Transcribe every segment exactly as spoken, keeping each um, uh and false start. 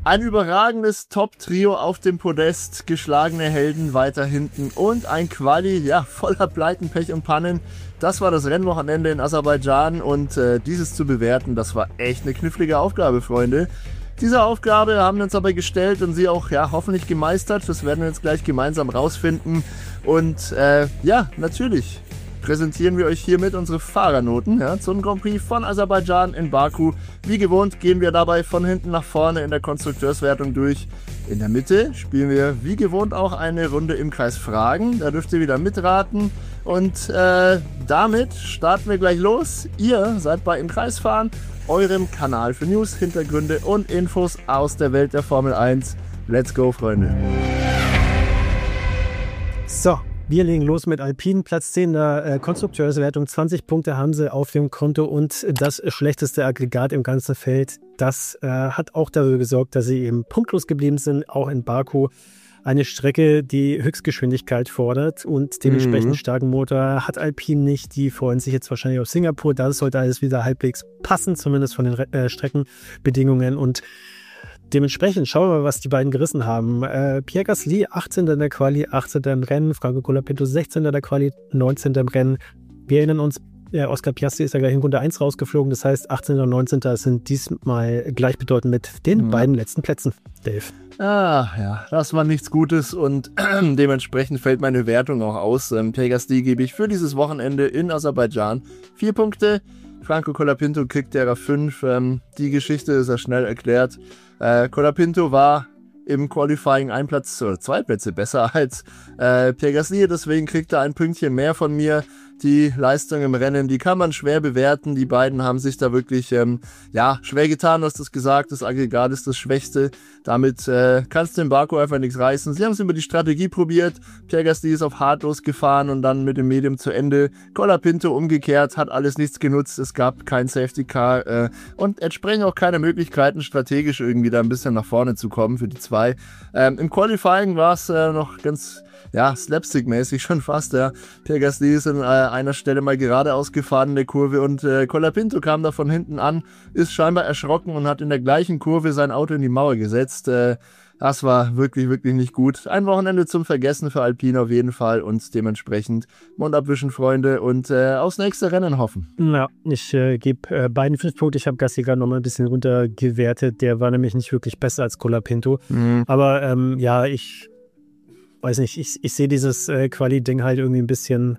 Ein überragendes Top-Trio auf dem Podest, geschlagene Helden weiter hinten und ein Quali, ja, voller Pleiten, Pech und Pannen. Das war das Rennwochenende in Aserbaidschan und äh, dieses zu bewerten, das war echt eine knifflige Aufgabe, Freunde. Diese Aufgabe haben wir uns aber gestellt und sie auch ja hoffentlich gemeistert. Das werden wir jetzt gleich gemeinsam rausfinden. Und äh, ja, natürlich präsentieren wir euch hiermit unsere Fahrernoten ja, zum Grand Prix von Aserbaidschan in Baku. Wie gewohnt gehen wir dabei von hinten nach vorne in der Konstrukteurswertung durch. In der Mitte spielen wir wie gewohnt auch eine Runde im Kreis Fragen. Da dürft ihr wieder mitraten. Und äh, damit starten wir gleich los. Ihr seid bei Im Kreis fahren, eurem Kanal für News, Hintergründe und Infos aus der Welt der Formel eins. Let's go, Freunde. So, wir legen los mit Alpine. Platz zehn der äh, Konstrukteurswertung. zwanzig Punkte haben sie auf dem Konto und das schlechteste Aggregat im ganzen Feld. Das äh, hat auch dafür gesorgt, dass sie eben punktlos geblieben sind, auch in Baku. Eine Strecke, die Höchstgeschwindigkeit fordert und dementsprechend mhm. starken Motor hat Alpine nicht. Die freuen sich jetzt wahrscheinlich auf Singapur. Da sollte alles wieder halbwegs passen, zumindest von den äh, Streckenbedingungen. Und dementsprechend schauen wir mal, was die beiden gerissen haben. Äh, Pierre Gasly, achtzehnter in der Quali, achtzehnter im Rennen. Franco Colapinto, sechzehnter in der Quali, neunzehnter im Rennen. Wir erinnern uns, äh, Oscar Piastri ist ja gleich in Runde eins rausgeflogen. Das heißt, achtzehnter und neunzehnter sind diesmal gleichbedeutend mit den mhm. beiden letzten Plätzen, Dave. Ah, ja, das war nichts Gutes und äh, dementsprechend fällt meine Wertung auch aus. Ähm, Pierre Gasly gebe ich für dieses Wochenende in Aserbaidschan vier Punkte. Franco Colapinto kriegt derer fünf. Ähm, die Geschichte ist ja schnell erklärt. Äh, Colapinto war im Qualifying ein Platz oder zwei Plätze besser als äh, Pierre Gasly, deswegen kriegt er ein Pünktchen mehr von mir. Die Leistung im Rennen, die kann man schwer bewerten. Die beiden haben sich da wirklich ähm, ja, schwer getan, du hast das gesagt. Das Aggregat ist das Schwächste. Damit äh, kannst du in Baku einfach nichts reißen. Sie haben es über die Strategie probiert. Pierre Gasly ist auf hart losgefahren und dann mit dem Medium zu Ende. Colapinto umgekehrt, hat alles nichts genutzt. Es gab kein Safety Car äh, und entsprechend auch keine Möglichkeiten, strategisch irgendwie da ein bisschen nach vorne zu kommen für die zwei. Ähm, Im Qualifying war es äh, noch ganz ja, slapstick-mäßig schon fast, ja. Pierre Gasly ist an äh, einer Stelle mal geradeaus gefahren in der Kurve und äh, Colapinto kam da von hinten an, ist scheinbar erschrocken und hat in der gleichen Kurve sein Auto in die Mauer gesetzt. Äh, das war wirklich, wirklich nicht gut. Ein Wochenende zum Vergessen für Alpine auf jeden Fall und dementsprechend Mund abwischen, Freunde, und äh, aufs nächste Rennen hoffen. Ja, ich äh, gebe äh, beiden fünf Punkte. Ich habe Gasly gerade noch mal ein bisschen runtergewertet. Der war nämlich nicht wirklich besser als Colapinto. Mhm. Aber ähm, ja, ich weiß nicht, ich, ich sehe dieses äh, Quali-Ding halt irgendwie ein bisschen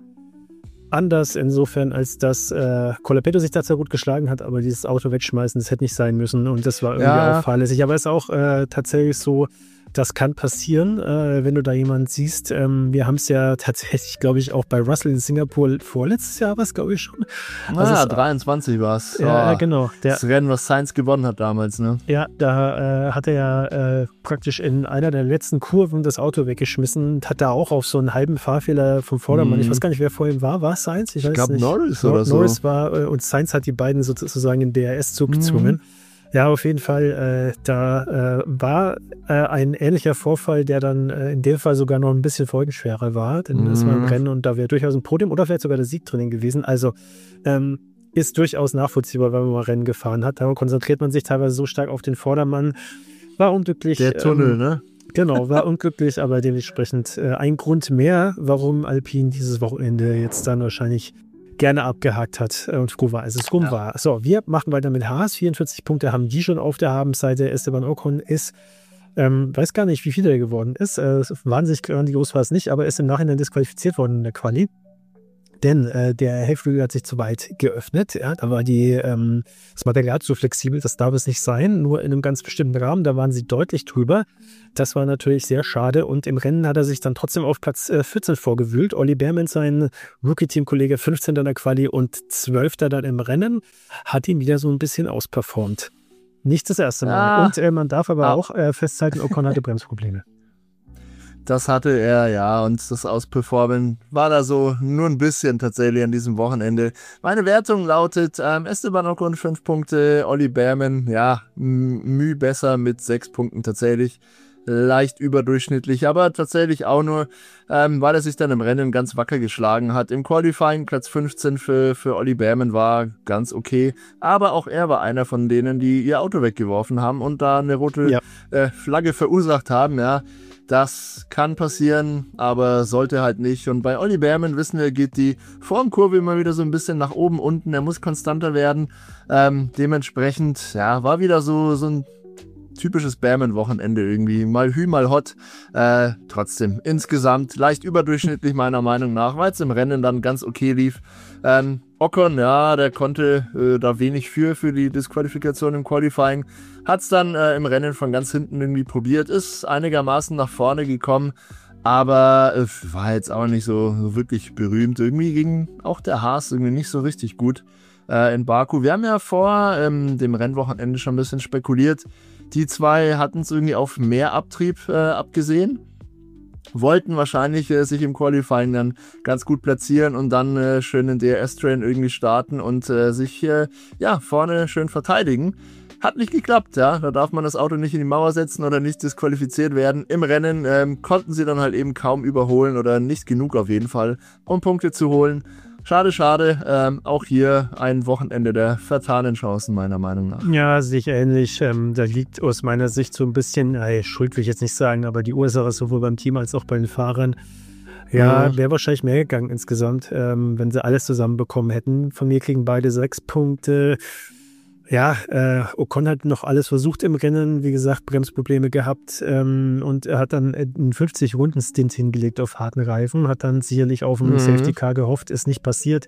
anders, insofern, als dass äh, Colapinto sich da zwar gut geschlagen hat, aber dieses Auto wegschmeißen, das hätte nicht sein müssen und das war irgendwie ja. auch fahrlässig. Aber es ist auch äh, tatsächlich so, das kann passieren, äh, wenn du da jemanden siehst. Ähm, wir haben es ja tatsächlich, glaube ich, auch bei Russell in Singapur vorletztes Jahr, was glaube ich schon. Also ja, dreiundzwanzig war es. Ja, oh, genau. Der, das Rennen, was Sainz gewonnen hat damals, ne? Ja, da äh, hat er ja äh, praktisch in einer der letzten Kurven das Auto weggeschmissen und hat da auch auf so einen halben Fahrfehler vom Vordermann, mhm. ich weiß gar nicht, wer vor ihm war, war es Sainz? Ich, ich glaube Norris Nor- oder so. Norris war äh, und Sainz hat die beiden sozusagen in D R S-Zug mhm. gezwungen. Ja, auf jeden Fall, äh, da äh, war äh, ein ähnlicher Vorfall, der dann äh, in dem Fall sogar noch ein bisschen folgenschwerer war, denn mhm. das war im Rennen und da wäre durchaus ein Podium oder vielleicht sogar der Sieg drin gewesen. Also ähm, ist durchaus nachvollziehbar, wenn man mal Rennen gefahren hat. Da konzentriert man sich teilweise so stark auf den Vordermann. War unglücklich. Der Tunnel, ähm, ne? Genau, war unglücklich, aber dementsprechend äh, ein Grund mehr, warum Alpine dieses Wochenende jetzt dann wahrscheinlich gerne abgehakt hat und froh war, als es rum ja. war. So, wir machen weiter mit Haas. vierundvierzig Punkte haben die schon auf der Habenseite. Esteban Ocon ist, ähm, weiß gar nicht, wie viel er geworden ist. Äh, wahnsinnig grandios war es nicht, aber ist im Nachhinein disqualifiziert worden in der Quali. Denn äh, der Hellflügel hat sich zu weit geöffnet. Ja, da war die, ähm, das Material zu flexibel, das darf es nicht sein, nur in einem ganz bestimmten Rahmen, da waren sie deutlich drüber. Das war natürlich sehr schade und im Rennen hat er sich dann trotzdem auf Platz äh, vierzehn vorgewühlt. Olli Behrmann, sein Rookie-Team-Kollege, fünfzehnter in der Quali und zwölfter dann im Rennen, hat ihn wieder so ein bisschen ausperformt. Nicht das erste Mal. Ja. Und äh, man darf aber ja. auch äh, festhalten, Ocon hatte Bremsprobleme. Das hatte er, ja, und das Ausperformen war da so nur ein bisschen tatsächlich an diesem Wochenende. Meine Wertung lautet ähm, Esteban Ocon fünf Punkte, Olli Behrmann, ja, m- müh besser mit sechs Punkten tatsächlich. leicht überdurchschnittlich, aber tatsächlich auch nur, ähm, weil er sich dann im Rennen ganz wacker geschlagen hat. Im Qualifying Platz fünfzehn für, für Olli Behrmann war ganz okay, aber auch er war einer von denen, die ihr Auto weggeworfen haben und da eine rote ja. äh, Flagge verursacht haben, ja. Das kann passieren, aber sollte halt nicht. Und bei Olli Behrmann wissen wir, geht die Formkurve immer wieder so ein bisschen nach oben, unten. Er muss konstanter werden. Ähm, dementsprechend, ja, war wieder so, so ein typisches Behrmann-Wochenende irgendwie. Mal hü, mal hot. Äh, trotzdem, insgesamt leicht überdurchschnittlich meiner Meinung nach, weil es im Rennen dann ganz okay lief. Ähm, Ocon, ja, der konnte äh, da wenig für, für die Disqualifikation im Qualifying. Hat es dann äh, im Rennen von ganz hinten irgendwie probiert, ist einigermaßen nach vorne gekommen, aber äh, war jetzt auch nicht so, so wirklich berühmt. Irgendwie ging auch der Haas irgendwie nicht so richtig gut äh, in Baku. Wir haben ja vor ähm, dem Rennwochenende schon ein bisschen spekuliert. Die zwei hatten es irgendwie auf mehr Abtrieb äh, abgesehen. Wollten wahrscheinlich äh, sich im Qualifying dann ganz gut platzieren und dann äh, schön in D R S-Train irgendwie starten und äh, sich äh, ja, vorne schön verteidigen. Hat nicht geklappt, ja. Da darf man das Auto nicht in die Mauer setzen oder nicht disqualifiziert werden. Im Rennen ähm, konnten sie dann halt eben kaum überholen oder nicht genug auf jeden Fall, um Punkte zu holen. Schade, schade. Ähm, auch hier ein Wochenende der vertanen Chancen, meiner Meinung nach. Ja, sehe ich ähnlich. Ähm, da liegt aus meiner Sicht so ein bisschen, ey, Schuld will ich jetzt nicht sagen, aber die Ursache ist sowohl beim Team als auch bei den Fahrern. Ja, mhm. wäre wahrscheinlich mehr gegangen insgesamt, ähm, wenn sie alles zusammenbekommen hätten. Von mir kriegen beide sechs Punkte. Ja, äh, Ocon hat noch alles versucht im Rennen, wie gesagt, Bremsprobleme gehabt ähm, und er hat dann einen fünfzig-Runden-Stint hingelegt auf harten Reifen, hat dann sicherlich auf einen mhm. Safety-Car gehofft, ist nicht passiert.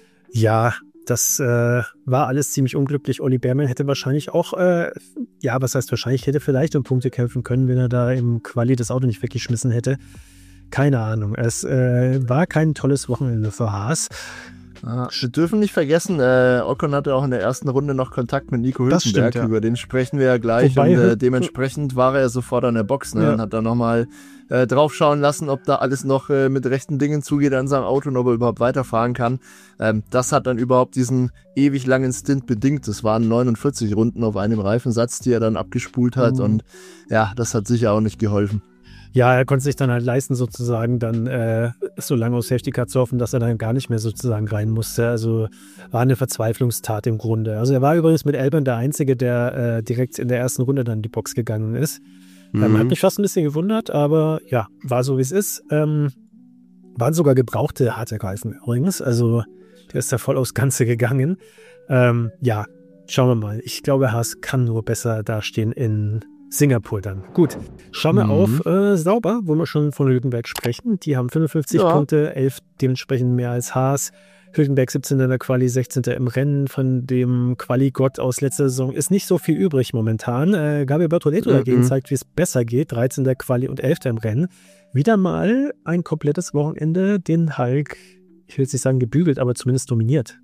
Ja, das äh, war alles ziemlich unglücklich. Olli Behrmann hätte wahrscheinlich auch, äh, ja, was heißt wahrscheinlich, hätte vielleicht um Punkte kämpfen können, wenn er da im Quali das Auto nicht weggeschmissen hätte. Keine Ahnung, es äh, war kein tolles Wochenende für Haas. Ah, wir dürfen nicht vergessen, äh, Ocon hatte auch in der ersten Runde noch Kontakt mit Nico Hülkenberg, stimmt, ja. Über den sprechen wir ja gleich. Wobei, und äh, dementsprechend war er sofort an der Box, ne, ja. Und hat da nochmal äh, drauf schauen lassen, ob da alles noch äh, mit rechten Dingen zugeht an seinem Auto und ob er überhaupt weiterfahren kann. Ähm, das hat dann überhaupt diesen ewig langen Stint bedingt. Das waren neunundvierzig Runden auf einem Reifensatz, die er dann abgespult hat, mhm. und ja, das hat sicher auch nicht geholfen. Ja, er konnte sich dann halt leisten, sozusagen dann äh, so lange aus Safety Car zu hoffen, dass er dann gar nicht mehr sozusagen rein musste. Also war eine Verzweiflungstat im Grunde. Also er war übrigens mit Albon der Einzige, der äh, direkt in der ersten Runde dann in die Box gegangen ist. Mhm. Ähm, hat mich fast ein bisschen gewundert, aber ja, war so wie es ist. Ähm, waren sogar gebrauchte harte Reifen übrigens. Also der ist da voll aufs Ganze gegangen. Ähm, ja, schauen wir mal. Ich glaube, Haas kann nur besser dastehen in Singapur dann. Gut, schauen wir mhm. auf äh, Sauber, wo wir schon von Hülkenberg sprechen. Die haben fünfundfünfzig ja. Punkte, elf dementsprechend mehr als Haas. Hülkenberg siebzehnter in der Quali, sechzehnter im Rennen. Von dem Quali-Gott aus letzter Saison ist nicht so viel übrig momentan. Äh, Gabriel Bortoleto mhm. dagegen zeigt, wie es besser geht. dreizehnter Quali und elfter im Rennen. Wieder mal ein komplettes Wochenende, den Hulk, ich will jetzt nicht sagen gebügelt, aber zumindest dominiert.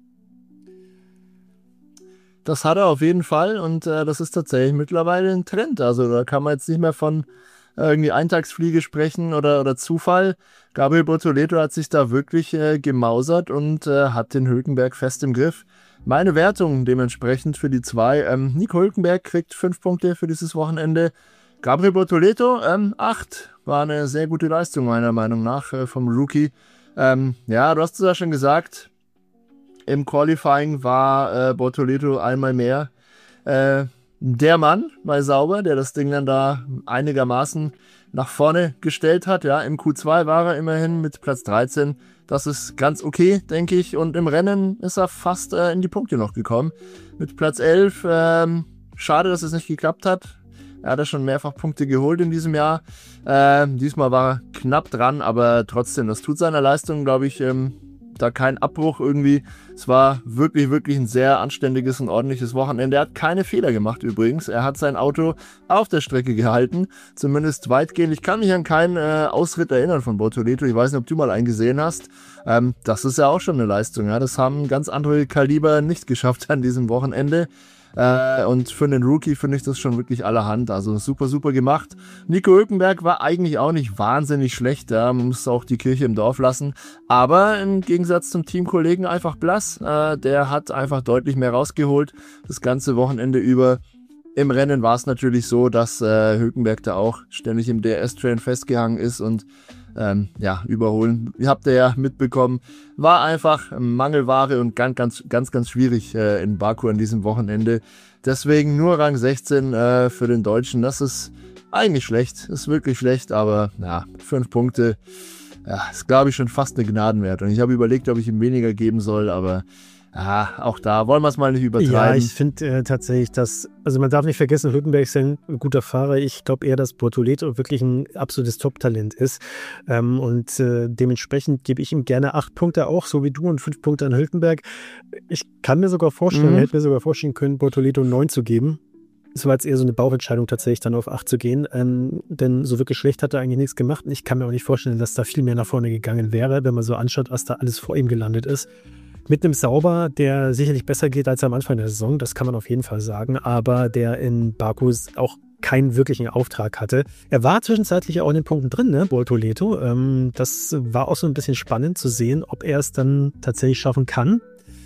Das hat er auf jeden Fall und äh, das ist tatsächlich mittlerweile ein Trend. Also da kann man jetzt nicht mehr von äh, irgendwie Eintagsfliege sprechen oder, oder Zufall. Gabriel Bortoleto hat sich da wirklich äh, gemausert und äh, hat den Hülkenberg fest im Griff. Meine Wertung dementsprechend für die zwei. Ähm, Nico Hülkenberg kriegt fünf Punkte für dieses Wochenende. Gabriel Bortoleto, ähm, acht. War eine sehr gute Leistung meiner Meinung nach äh, vom Rookie. Ähm, ja, du hast es ja schon gesagt. Im Qualifying war äh, Bortoleto einmal mehr äh, der Mann bei Sauber, der das Ding dann da einigermaßen nach vorne gestellt hat. Ja, im Q zwei war er immerhin mit Platz dreizehn. Das ist ganz okay, denke ich. Und im Rennen ist er fast äh, in die Punkte noch gekommen. Mit Platz elf. Ähm, schade, dass es nicht geklappt hat. Er hat ja schon mehrfach Punkte geholt in diesem Jahr. Ähm, diesmal war er knapp dran, aber trotzdem, das tut seiner Leistung, glaube ich, ähm, da kein Abbruch irgendwie. Es war wirklich, wirklich ein sehr anständiges und ordentliches Wochenende. Er hat keine Fehler gemacht übrigens. Er hat sein Auto auf der Strecke gehalten, zumindest weitgehend. Ich kann mich an keinen äh, Ausritt erinnern von Bortoleto. Ich weiß nicht, ob du mal einen gesehen hast. Ähm, das ist ja auch schon eine Leistung. Ja? Das haben ganz andere Kaliber nicht geschafft an diesem Wochenende. Äh, und für einen Rookie finde ich das schon wirklich allerhand. Also super, super gemacht. Nico Hülkenberg war eigentlich auch nicht wahnsinnig schlecht. Ja. Man muss auch die Kirche im Dorf lassen. Aber im Gegensatz zum Teamkollegen einfach blass. Äh, der hat einfach deutlich mehr rausgeholt. Das ganze Wochenende über. Im Rennen war es natürlich so, dass äh, Hülkenberg da auch ständig im D R S-Train festgehangen ist und ähm, ja, überholen, ihr habt ihr ja mitbekommen, war einfach Mangelware und ganz, ganz, ganz, ganz schwierig äh, in Baku an diesem Wochenende. Deswegen nur Rang sechzehn äh, für den Deutschen. Das ist eigentlich schlecht, ist wirklich schlecht, aber ja, fünf Punkte, ja, ist glaube ich schon fast eine Gnadenwertung. Ich habe überlegt, ob ich ihm weniger geben soll, aber ja, auch da wollen wir es mal nicht übertreiben. Ja, ich finde äh, tatsächlich, dass, also man darf nicht vergessen, Hülkenberg ist ein guter Fahrer. Ich glaube eher, dass Bortoleto wirklich ein absolutes Top-Talent ist. Ähm, und äh, dementsprechend gebe ich ihm gerne acht Punkte auch, so wie du, und fünf Punkte an Hülkenberg. Ich kann mir sogar vorstellen, Mhm. er hätte mir sogar vorstellen können, Bortoleto neun zu geben. Es war jetzt eher so eine Bauchentscheidung tatsächlich, dann auf acht zu gehen. Ähm, denn so wirklich schlecht hat er eigentlich nichts gemacht. Und ich kann mir auch nicht vorstellen, dass da viel mehr nach vorne gegangen wäre, wenn man so anschaut, was da alles vor ihm gelandet ist. Mit einem Sauber, der sicherlich besser geht als am Anfang der Saison, das kann man auf jeden Fall sagen, aber der in Baku auch keinen wirklichen Auftrag hatte. Er war zwischenzeitlich auch in den Punkten drin, ne, Bortoleto. Ähm, das war auch so ein bisschen spannend zu sehen, ob er es dann tatsächlich schaffen kann.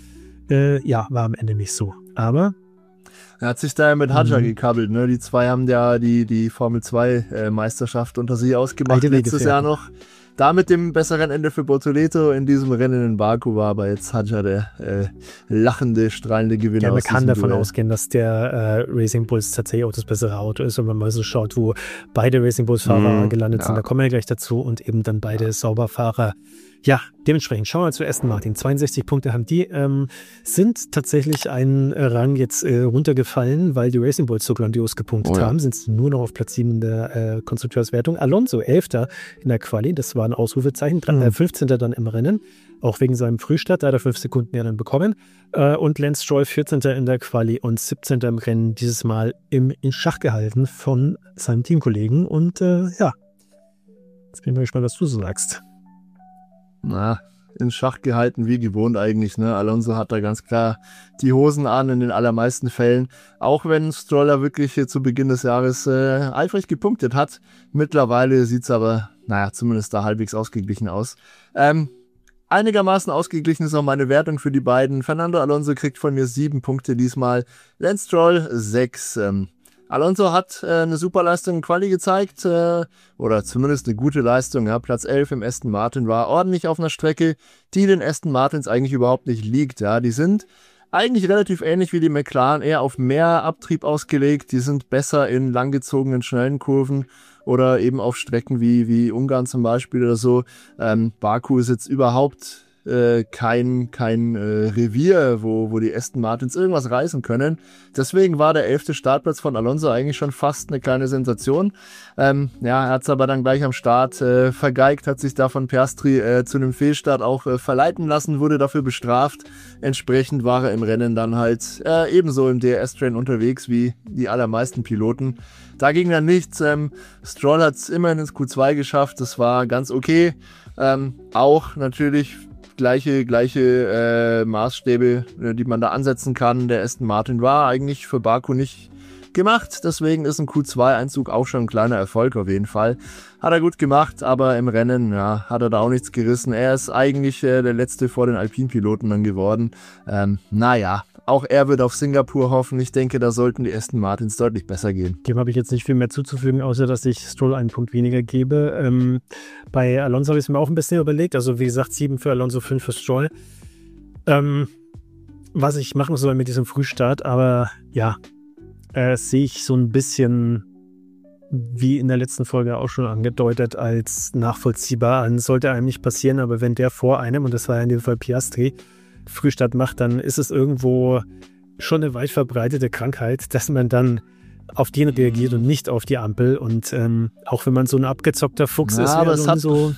Äh, ja, war am Ende nicht so. Aber Er hat sich da ja mit Hadjar Mhm. gekabbelt, ne? Die zwei haben ja die, die Formel zwei äh, Meisterschaft unter sich ausgemacht Alte letztes Weggefährten. Jahr noch. Da mit dem besseren Ende für Bortoleto in diesem Rennen in Baku war aber jetzt Hadjar der äh, lachende, strahlende Gewinner. ja, man aus kann diesem davon Duell. ausgehen, dass der äh, Racing Bulls tatsächlich auch das bessere Auto ist. Und wenn man mal so schaut, wo beide Racing Bulls-Fahrer Mhm, gelandet ja. sind, da kommen wir gleich dazu, und eben dann beide Sauberfahrer. Ja, dementsprechend schauen wir zu Aston Martin. zweiundsechzig Punkte haben die, ähm, sind tatsächlich einen Rang jetzt äh, runtergefallen, weil die Racing Bulls so grandios gepunktet Oh ja. haben, sind nur noch auf Platz sieben in der äh, Konstrukteurswertung. Alonso, elfter in der Quali, das war ein Ausrufezeichen, Mhm. äh, fünfzehnter dann im Rennen, auch wegen seinem Frühstart, da hat er fünf Sekunden ja dann bekommen. Äh, und Lance Stroll, vierzehnter in der Quali und siebzehnter im Rennen, dieses Mal im in Schach gehalten von seinem Teamkollegen. Und äh, ja, jetzt bin ich mal gespannt, was du so sagst. Na, in Schach gehalten, wie gewohnt eigentlich, ne? Alonso hat da ganz klar die Hosen an in den allermeisten Fällen. Auch wenn Stroller wirklich hier zu Beginn des Jahres äh, eifrig gepunktet hat. Mittlerweile sieht es aber, naja, zumindest da halbwegs ausgeglichen aus. Ähm, einigermaßen ausgeglichen ist auch meine Wertung für die beiden. Fernando Alonso kriegt von mir sieben Punkte diesmal. Lance Stroll sechs. Ähm, Alonso hat äh, eine super Leistung in Quali gezeigt, äh, oder zumindest eine gute Leistung. Ja. Platz elf im Aston Martin war ordentlich auf einer Strecke, die den Aston Martins eigentlich überhaupt nicht liegt. Ja. Die sind eigentlich relativ ähnlich wie die McLaren, eher auf mehr Abtrieb ausgelegt. Die sind besser in langgezogenen, schnellen Kurven oder eben auf Strecken wie, wie Ungarn zum Beispiel oder so. Ähm, Baku ist jetzt überhaupt äh, kein, kein äh, Revier, wo, wo die Aston Martins irgendwas reißen können. Deswegen war der elfte Startplatz von Alonso eigentlich schon fast eine kleine Sensation. Ähm, ja, er hat es aber dann gleich am Start äh, vergeigt, hat sich da von Piastri äh, zu einem Fehlstart auch äh, verleiten lassen, wurde dafür bestraft. Entsprechend war er im Rennen dann halt äh, ebenso im D R S-Train unterwegs wie die allermeisten Piloten. Da ging dann nichts. Ähm, Stroll hat es immerhin ins Q zwei geschafft, das war ganz okay. Ähm, auch natürlich gleiche, gleiche äh, Maßstäbe, äh, die man da ansetzen kann. Der Aston Martin war eigentlich für Baku nicht gemacht, deswegen ist ein Q zwei Einzug auch schon ein kleiner Erfolg auf jeden Fall. Hat er gut gemacht, aber im Rennen, ja, hat er da auch nichts gerissen. Er ist eigentlich äh, der Letzte vor den Alpin-Piloten dann geworden. Ähm, naja, auch er wird auf Singapur hoffen. Ich denke, da sollten die Aston Martins deutlich besser gehen. Dem habe ich jetzt nicht viel mehr zuzufügen, außer dass ich Stroll einen Punkt weniger gebe. Ähm, bei Alonso habe ich es mir auch ein bisschen überlegt. Also wie gesagt, sieben für Alonso, fünf für Stroll. Ähm, was ich machen soll mit diesem Frühstart, aber ja, äh, sehe ich so ein bisschen, wie in der letzten Folge auch schon angedeutet, als nachvollziehbar an. Sollte einem nicht passieren, aber wenn der vor einem, und das war ja in dem Fall Piastri, Frühstart macht, dann ist es irgendwo schon eine weit verbreitete Krankheit, dass man dann auf den reagiert und nicht auf die Ampel. Und ähm, auch wenn man so ein abgezockter Fuchs Ja, ist, wie aber es hat- Alonso,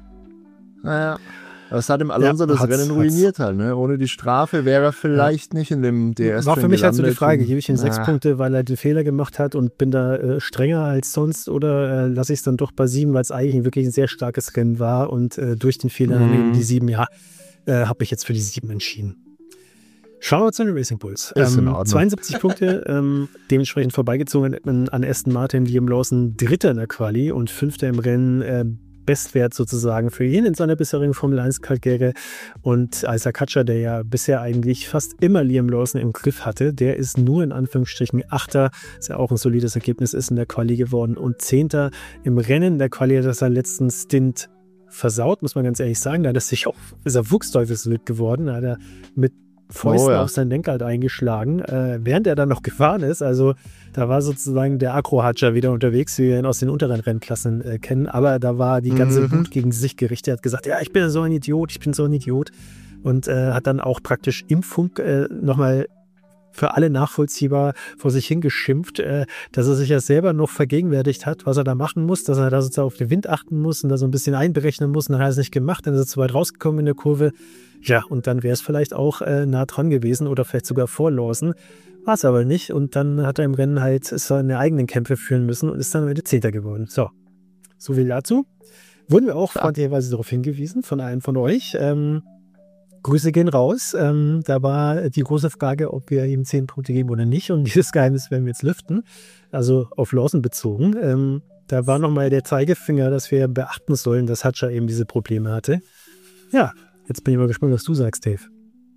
Naja, aber es hat dem Alonso Ja, das hat's- Rennen ruiniert halt. Ne? Ohne die Strafe wäre er vielleicht nicht in dem D R S war für mich halt so die gelandet Frage, und- gebe ich ihm sechs Ah. Punkte, weil er den Fehler gemacht hat und bin da äh, strenger als sonst, oder äh, lasse ich es dann doch bei sieben, weil es eigentlich wirklich ein sehr starkes Rennen war und äh, durch den Fehler dann Mhm. eben die sieben, ja, äh, habe ich jetzt für die sieben entschieden. Schauen wir zu den Racing Bulls. Ist in Ähm, Ordnung. zweiundsiebzig Punkte, ähm, dementsprechend vorbeigezogen an Aston Martin, Liam Lawson Dritter in der Quali und Fünfter im Rennen. Äh, Bestwert sozusagen für ihn in seiner bisherigen Formel eins Karriere. Und Isaac Hadjar, der ja bisher eigentlich fast immer Liam Lawson im Griff hatte, der ist nur in Anführungsstrichen Achter, was ja auch ein solides Ergebnis ist in der Quali geworden, und Zehnter im Rennen der Quali, das seinen letzten Stint versaut, muss man ganz ehrlich sagen. Da hat er sich auch, ist er Wuchsteufelswild geworden, da hat er mit Fäusten oh, ja. auf sein Lenkrad eingeschlagen, äh, während er dann noch gefahren ist. Also da war sozusagen der Agro-Hadjar wieder unterwegs, wie wir ihn aus den unteren Rennklassen äh, kennen. Aber da war die ganze mhm. Wut gegen sich gerichtet. Er hat gesagt, ja, ich bin so ein Idiot, ich bin so ein Idiot. Und äh, hat dann auch praktisch im Funk äh, nochmal für alle nachvollziehbar vor sich hingeschimpft, äh, dass er sich ja selber noch vergegenwärtigt hat, was er da machen muss, dass er da sozusagen auf den Wind achten muss und da so ein bisschen einberechnen muss. Und dann hat er es nicht gemacht, dann ist er zu weit rausgekommen in der Kurve. Ja, und dann wäre es vielleicht auch äh, nah dran gewesen oder vielleicht sogar vor Lawson. War es aber nicht. Und dann hat er im Rennen halt seine eigenen Kämpfe führen müssen und ist dann am Ende Zehnter geworden. So, so viel dazu. Wurden wir auch freundlicherweise darauf hingewiesen von einem von euch. Ähm, Grüße gehen raus. Ähm, da war die große Frage, ob wir ihm zehn Punkte geben oder nicht. Und dieses Geheimnis werden wir jetzt lüften. Also auf Lawson bezogen. Ähm, da war nochmal der Zeigefinger, dass wir beachten sollen, dass Hadjar eben diese Probleme hatte. Ja, jetzt bin ich mal gespannt, was du sagst, Dave.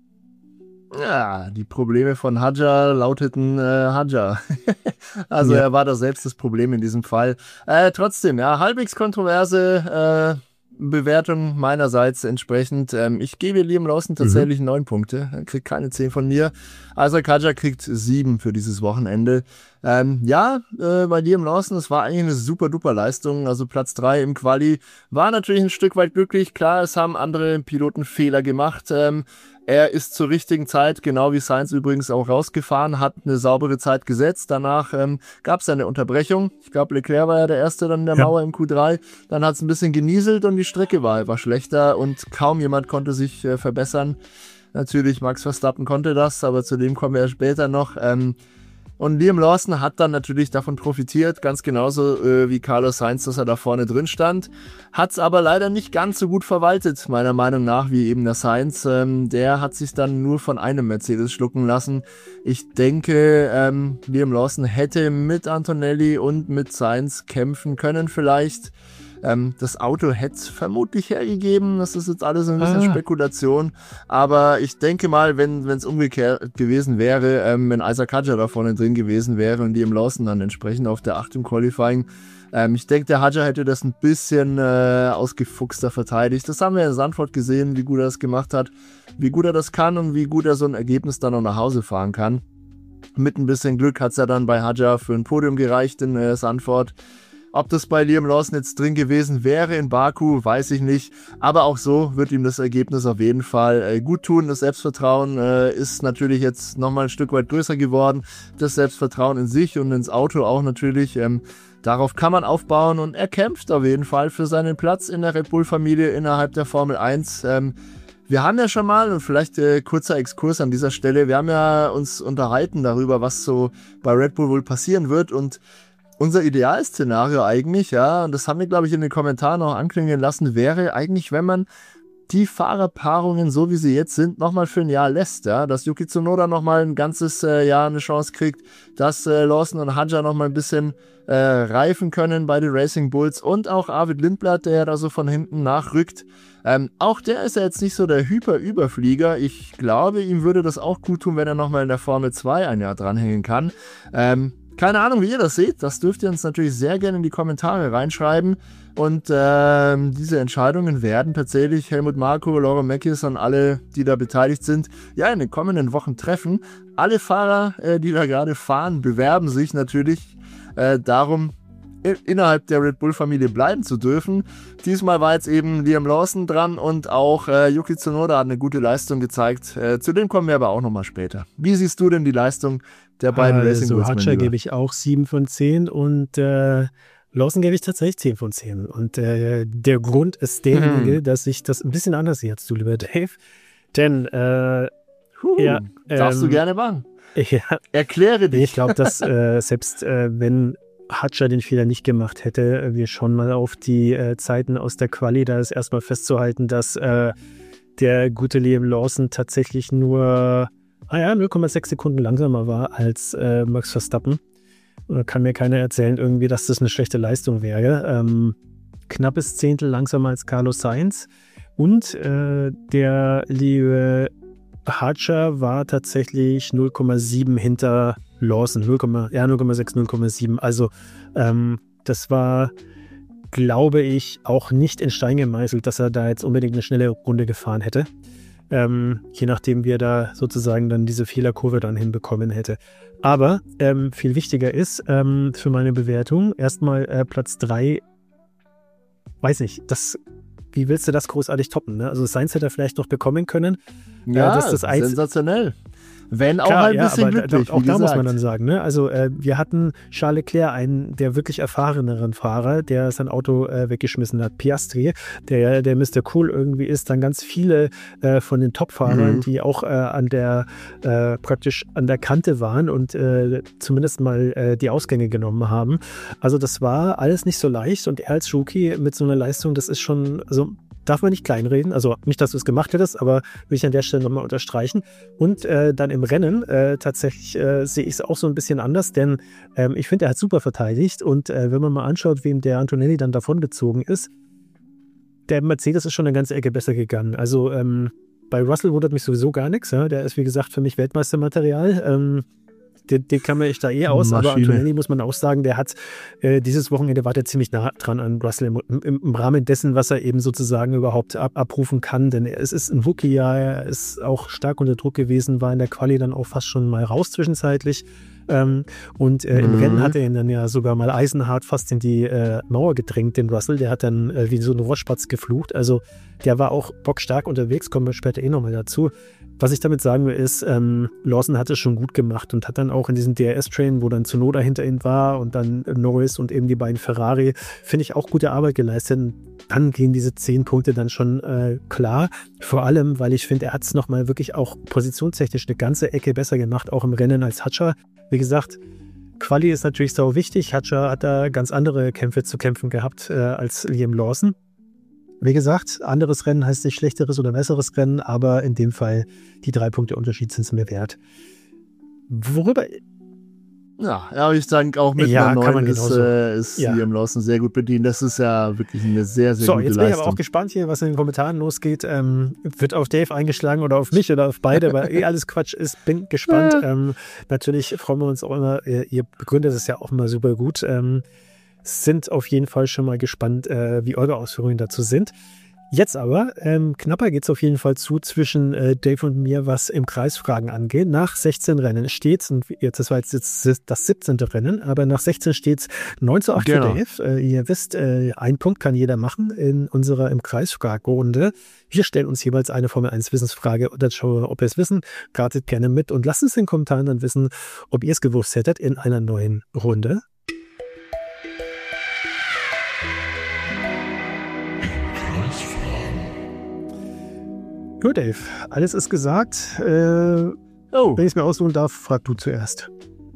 Ja, die Probleme von Hadjar lauteten äh, Hadjar. also ja. er war da selbst das Problem in diesem Fall. Äh, trotzdem, ja, halbwegs kontroverse äh, Bewertung meinerseits entsprechend. Ähm, ich gebe Liam Lawson tatsächlich neun mhm. Punkte. Er kriegt keine zehn von mir. Isaac Hadjar kriegt sieben für dieses Wochenende. Ähm, ja, äh, bei Liam Lawson, es war eigentlich eine super duper Leistung. Also Platz drei im Quali war natürlich ein Stück weit glücklich. Klar, es haben andere Piloten Fehler gemacht. Ähm, Er ist zur richtigen Zeit, genau wie Sainz übrigens auch rausgefahren, hat eine saubere Zeit gesetzt. Danach ähm, gab es eine Unterbrechung. Ich glaube, Leclerc war ja der Erste dann in der ja. Mauer im Q drei. Dann hat es ein bisschen genieselt und die Strecke war, war schlechter und kaum jemand konnte sich äh, verbessern. Natürlich, Max Verstappen konnte das, aber zu dem kommen wir ja später noch. Ähm, Und Liam Lawson hat dann natürlich davon profitiert, ganz genauso äh, wie Carlos Sainz, dass er da vorne drin stand. Hat es aber leider nicht ganz so gut verwaltet, meiner Meinung nach, wie eben der Sainz. Ähm, der hat sich dann nur von einem Mercedes schlucken lassen. Ich denke, ähm, Liam Lawson hätte mit Antonelli und mit Sainz kämpfen können vielleicht. Ähm, das Auto hätte es vermutlich hergegeben. Das ist jetzt alles ein bisschen ah. Spekulation. Aber ich denke mal, wenn es umgekehrt gewesen wäre, ähm, wenn Isaac Hadjar da vorne drin gewesen wäre und Liam Lawson dann entsprechend auf der acht im Qualifying, ähm, ich denke, der Hadjar hätte das ein bisschen äh, ausgefuchster verteidigt. Das haben wir in Sandford gesehen, wie gut er das gemacht hat, wie gut er das kann und wie gut er so ein Ergebnis dann noch nach Hause fahren kann. Mit ein bisschen Glück hat es ja dann bei Hadjar für ein Podium gereicht in äh, Sandford. Ob das bei Liam Lawson jetzt drin gewesen wäre in Baku, weiß ich nicht. Aber auch so wird ihm das Ergebnis auf jeden Fall äh, gut tun. Das Selbstvertrauen äh, ist natürlich jetzt nochmal ein Stück weit größer geworden. Das Selbstvertrauen in sich und ins Auto auch natürlich. Ähm, darauf kann man aufbauen und er kämpft auf jeden Fall für seinen Platz in der Red Bull-Familie innerhalb der Formel eins. Ähm, Wir haben ja schon mal, und vielleicht äh, kurzer Exkurs an dieser Stelle, wir haben ja uns unterhalten darüber, was so bei Red Bull wohl passieren wird, und unser Idealszenario eigentlich, ja, und das haben wir, glaube ich, in den Kommentaren auch anklingen lassen, wäre eigentlich, wenn man die Fahrerpaarungen, so wie sie jetzt sind, nochmal für ein Jahr lässt, ja, dass Yuki Tsunoda nochmal ein ganzes äh, Jahr eine Chance kriegt, dass äh, Lawson und Hadjar nochmal ein bisschen äh, reifen können bei den Racing Bulls, und auch Arvid Lindblad, der ja da so von hinten nachrückt. Ähm, auch der ist ja jetzt nicht so der Hyper-Überflieger. Ich glaube, ihm würde das auch gut tun, wenn er nochmal in der Formel zwei ein Jahr dranhängen kann. Ähm, Keine Ahnung, wie ihr das seht. Das dürft ihr uns natürlich sehr gerne in die Kommentare reinschreiben. Und ähm, diese Entscheidungen werden tatsächlich Helmut Marko, Laura Mekies und alle, die da beteiligt sind, ja, in den kommenden Wochen treffen. Alle Fahrer, äh, die da gerade fahren, bewerben sich natürlich äh, darum, innerhalb der Red Bull-Familie bleiben zu dürfen. Diesmal war jetzt eben Liam Lawson dran und auch äh, Yuki Tsunoda hat eine gute Leistung gezeigt. Äh, zu dem kommen wir aber auch nochmal später. Wie siehst du denn die Leistung der beiden also, Racing Bulls? Hadjar gebe ich auch sieben von zehn und äh, Lawson gebe ich tatsächlich zehn von zehn. Und äh, der Grund ist derjenige, mhm. dass ich das ein bisschen anders sehe als du, lieber Dave. Denn äh, huh, ja, darfst ähm, du gerne machen. Ja, erkläre dich. Ich glaube, dass äh, selbst äh, wenn Hadjar den Fehler nicht gemacht hätte, wir schauen mal auf die äh, Zeiten aus der Quali, da ist erstmal festzuhalten, dass äh, der gute Liam Lawson tatsächlich nur ah ja, null Komma sechs Sekunden langsamer war als äh, Max Verstappen. Da kann mir keiner erzählen irgendwie, dass das eine schlechte Leistung wäre. Ähm, knappes Zehntel langsamer als Carlos Sainz. Und äh, der liebe Archer war tatsächlich null Komma sieben hinter Lawson. null, ja, null Komma sechs, null Komma sieben. Also ähm, das war, glaube ich, auch nicht in Stein gemeißelt, dass er da jetzt unbedingt eine schnelle Runde gefahren hätte. Ähm, je nachdem, wie er da sozusagen dann diese Fehlerkurve dann hinbekommen hätte. Aber ähm, viel wichtiger ist ähm, für meine Bewertung erstmal äh, Platz drei, weiß nicht, das, wie willst du das großartig toppen? Ne? Also Sainz hätte er vielleicht noch bekommen können. Ja, äh, das ist das sensationell. Wenn auch Klar, ein ja, bisschen aber glücklich, da, auch wie da gesagt. muss man dann sagen, ne? Also äh, wir hatten Charles Leclerc, einen der wirklich erfahreneren Fahrer, der sein Auto äh, weggeschmissen hat. Piastri, der der Mister Cool irgendwie ist, dann ganz viele äh, von den Top-Fahrern, mhm. die auch äh, an der äh, praktisch an der Kante waren und äh, zumindest mal äh, die Ausgänge genommen haben. Also das war alles nicht so leicht und er als Rookie mit so einer Leistung, das ist schon, also darf man nicht kleinreden, also nicht, dass du es gemacht hättest, aber will ich an der Stelle nochmal unterstreichen. Und äh, dann im Rennen äh, tatsächlich äh, sehe ich es auch so ein bisschen anders, denn ähm, ich finde, er hat super verteidigt und äh, wenn man mal anschaut, wem der Antonelli dann davongezogen ist, der Mercedes ist schon eine ganze Ecke besser gegangen. Also ähm, bei Russell wundert mich sowieso gar nichts, ja? Der ist wie gesagt für mich Weltmeistermaterial. Ähm, Den, den kann man ich da eh aus, Maschine. Aber Antonelli muss man auch sagen, der hat äh, dieses Wochenende war der ziemlich nah dran an Russell im, im, im Rahmen dessen, was er eben sozusagen überhaupt ab, abrufen kann, denn es ist ein Rookie, ja, er ist auch stark unter Druck gewesen, war in der Quali dann auch fast schon mal raus zwischenzeitlich ähm, und äh, im mhm. Rennen hat er ihn dann ja sogar mal eisenhart fast in die äh, Mauer gedrängt, den Russell, der hat dann äh, wie so ein Rohrspatz geflucht, also der war auch bockstark unterwegs, kommen wir später eh nochmal dazu. Was ich damit sagen will, ist, ähm, Lawson hat es schon gut gemacht und hat dann auch in diesem D R S-Train, wo dann Tsunoda hinter ihm war und dann Norris und eben die beiden Ferrari, finde ich auch gute Arbeit geleistet. Dann gehen diese zehn Punkte dann schon äh, klar. Vor allem, weil ich finde, er hat es nochmal wirklich auch positionstechnisch eine ganze Ecke besser gemacht, auch im Rennen als Archer. Wie gesagt, Quali ist natürlich sau wichtig. Archer hat da ganz andere Kämpfe zu kämpfen gehabt äh, als Liam Lawson. Wie gesagt, anderes Rennen heißt nicht schlechteres oder besseres Rennen, aber in dem Fall die drei Punkte Unterschied sind es mir wert. Worüber... Ja, ja, ich sage auch mit ja, einer neun ist, äh, ist ja. Liam Lawson sehr gut bedient. Das ist ja wirklich eine sehr, sehr so, gute Leistung. So, jetzt bin ich aber auch gespannt hier, was in den Kommentaren losgeht. Ähm, wird auf Dave eingeschlagen oder auf mich oder auf beide, weil eh alles Quatsch ist. Bin gespannt. Ja. Ähm, natürlich freuen wir uns auch immer, ihr, ihr begründet es ja auch immer super gut. Ähm, sind auf jeden Fall schon mal gespannt, äh, wie eure Ausführungen dazu sind. Jetzt aber, ähm, knapper geht es auf jeden Fall zu zwischen äh, Dave und mir, was im Kreisfragen angeht. Nach sechzehn Rennen steht's, und jetzt, das war jetzt, jetzt das siebzehnte Rennen, aber nach sechzehn steht's neun zu acht genau. für Dave. Äh, ihr wisst, äh, ein Punkt kann jeder machen in unserer im Kreisfragerunde. Wir stellen uns jeweils eine Formel eins Wissensfrage und dann schauen wir, ob ihr es wissen. Ratet gerne mit und lasst uns in den Kommentaren dann wissen, ob ihr es gewusst hättet in einer neuen Runde. Gut, Dave. Alles ist gesagt. Äh, oh. Wenn ich es mir aussuchen darf, frag du zuerst.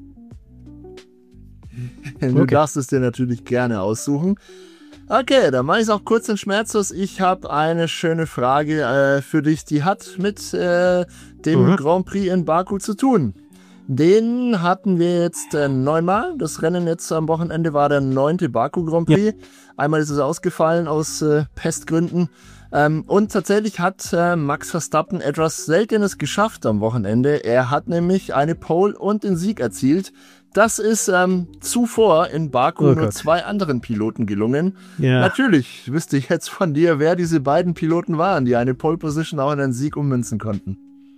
Du okay. darfst es dir natürlich gerne aussuchen. Okay, dann mache ich es auch kurz und schmerzlos. Ich habe eine schöne Frage äh, für dich, die hat mit äh, dem mhm. Grand Prix in Baku zu tun. Den hatten wir jetzt äh, neunmal. Das Rennen jetzt am Wochenende war der neunte Baku Grand Prix. Ja. Einmal ist es ausgefallen aus äh, Pestgründen. Ähm, und tatsächlich hat äh, Max Verstappen etwas Seltenes geschafft am Wochenende. Er hat nämlich eine Pole und den Sieg erzielt. Das ist ähm, zuvor in Baku oh nur Gott. zwei anderen Piloten gelungen. Ja. Natürlich wüsste ich jetzt von dir, wer diese beiden Piloten waren, die eine Pole Position auch in einen Sieg ummünzen konnten.